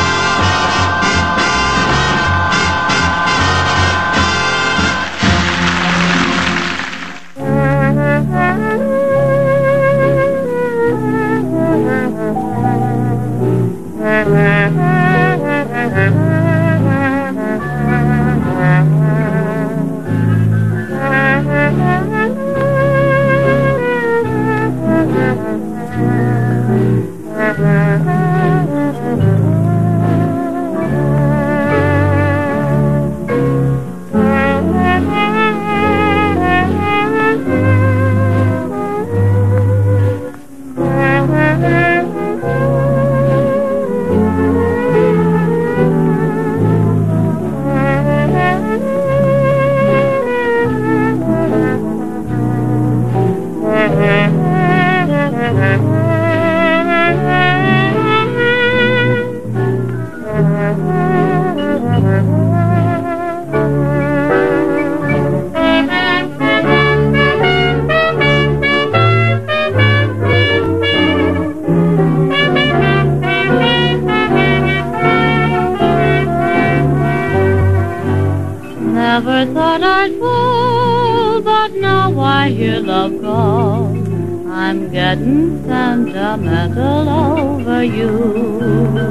Never thought I'd fall, but now I hear love call. I'm getting sentimental over you.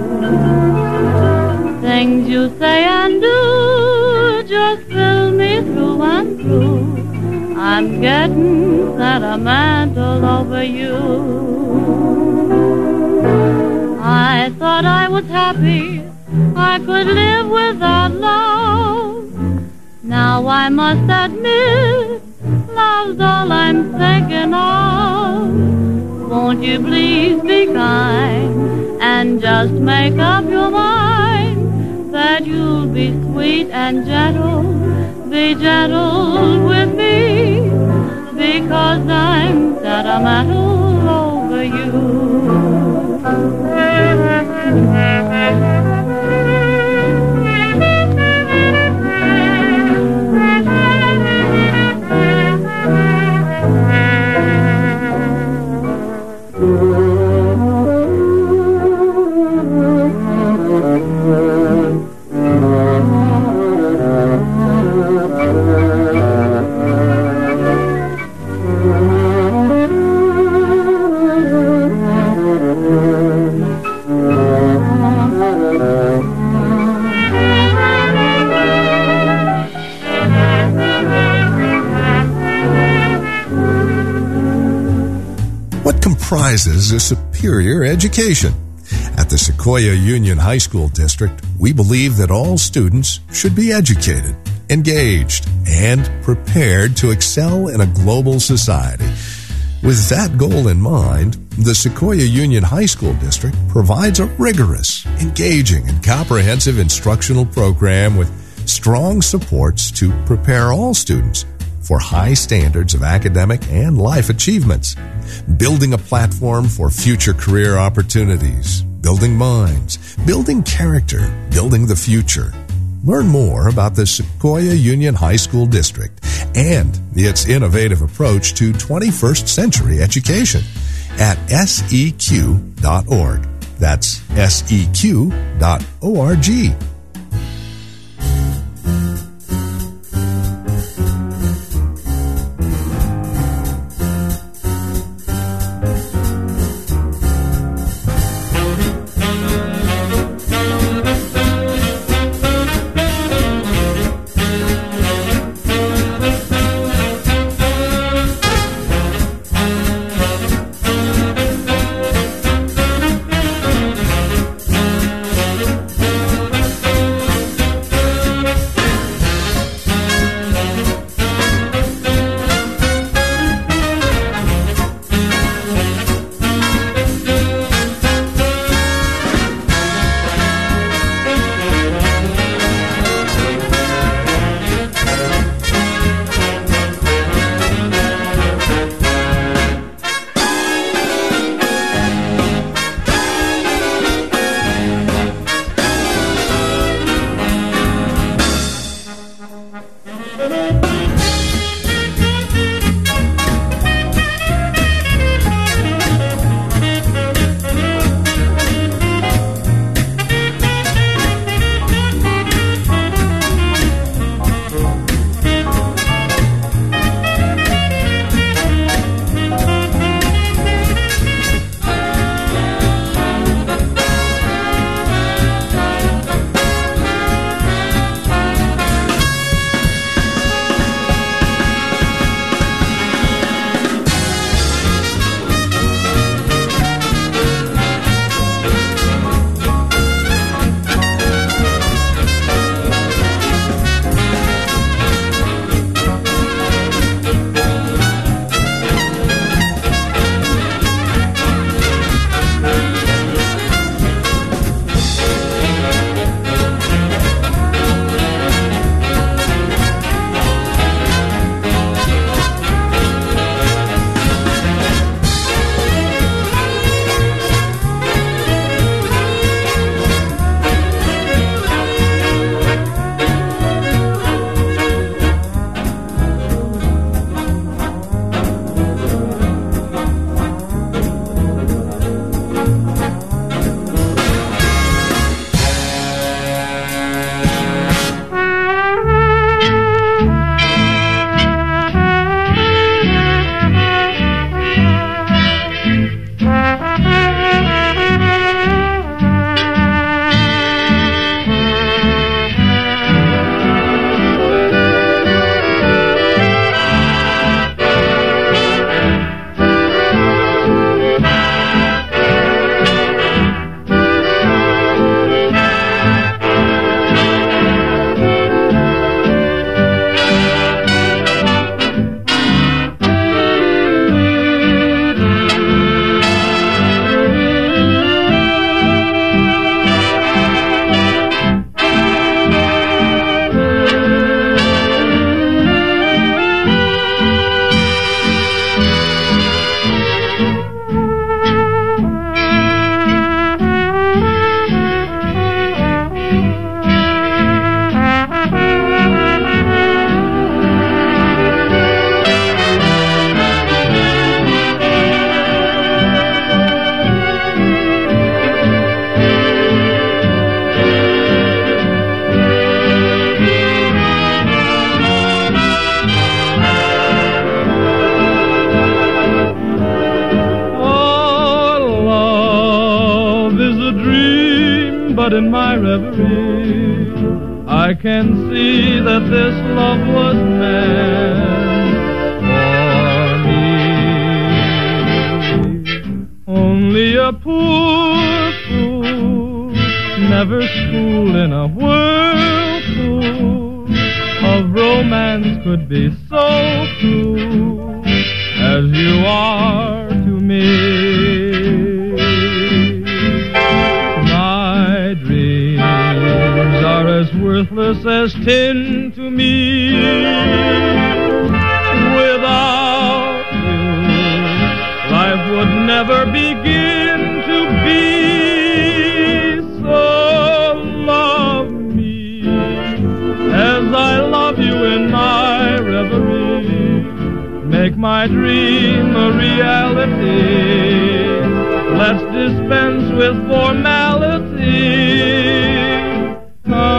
Things you say and do just fill me through and through. I'm getting sentimental over you. I thought I was happy, I could live without love. Now I must admit, love's all I'm thinking of. Won't you please be kind and just make up your mind that you'll be sweet and gentle, be gentle with me, because I'm sentimental over you. What comprises a superior education? At the Sequoia Union High School District, we believe that all students should be educated, engaged, and prepared to excel in a global society. With that goal in mind, the Sequoia Union High School District provides a rigorous, engaging, and comprehensive instructional program with strong supports to prepare all students for high standards of academic and life achievements, building a platform for future career opportunities, building minds, building character, building the future. Learn more about the Sequoia Union High School District and its innovative approach to twenty-first century education at S E Q dot org. That's S E Q dot org. but in my reverie I can see that this love was meant for me. a poor fool, never schooled in a whirlpool of romance could be so true as you are to me. My dreams are as worthless as tin to me. Without you, life would never begin to be. So love me as I love you in my reverie. Make my dream a reality. Let's dispense with formality. Come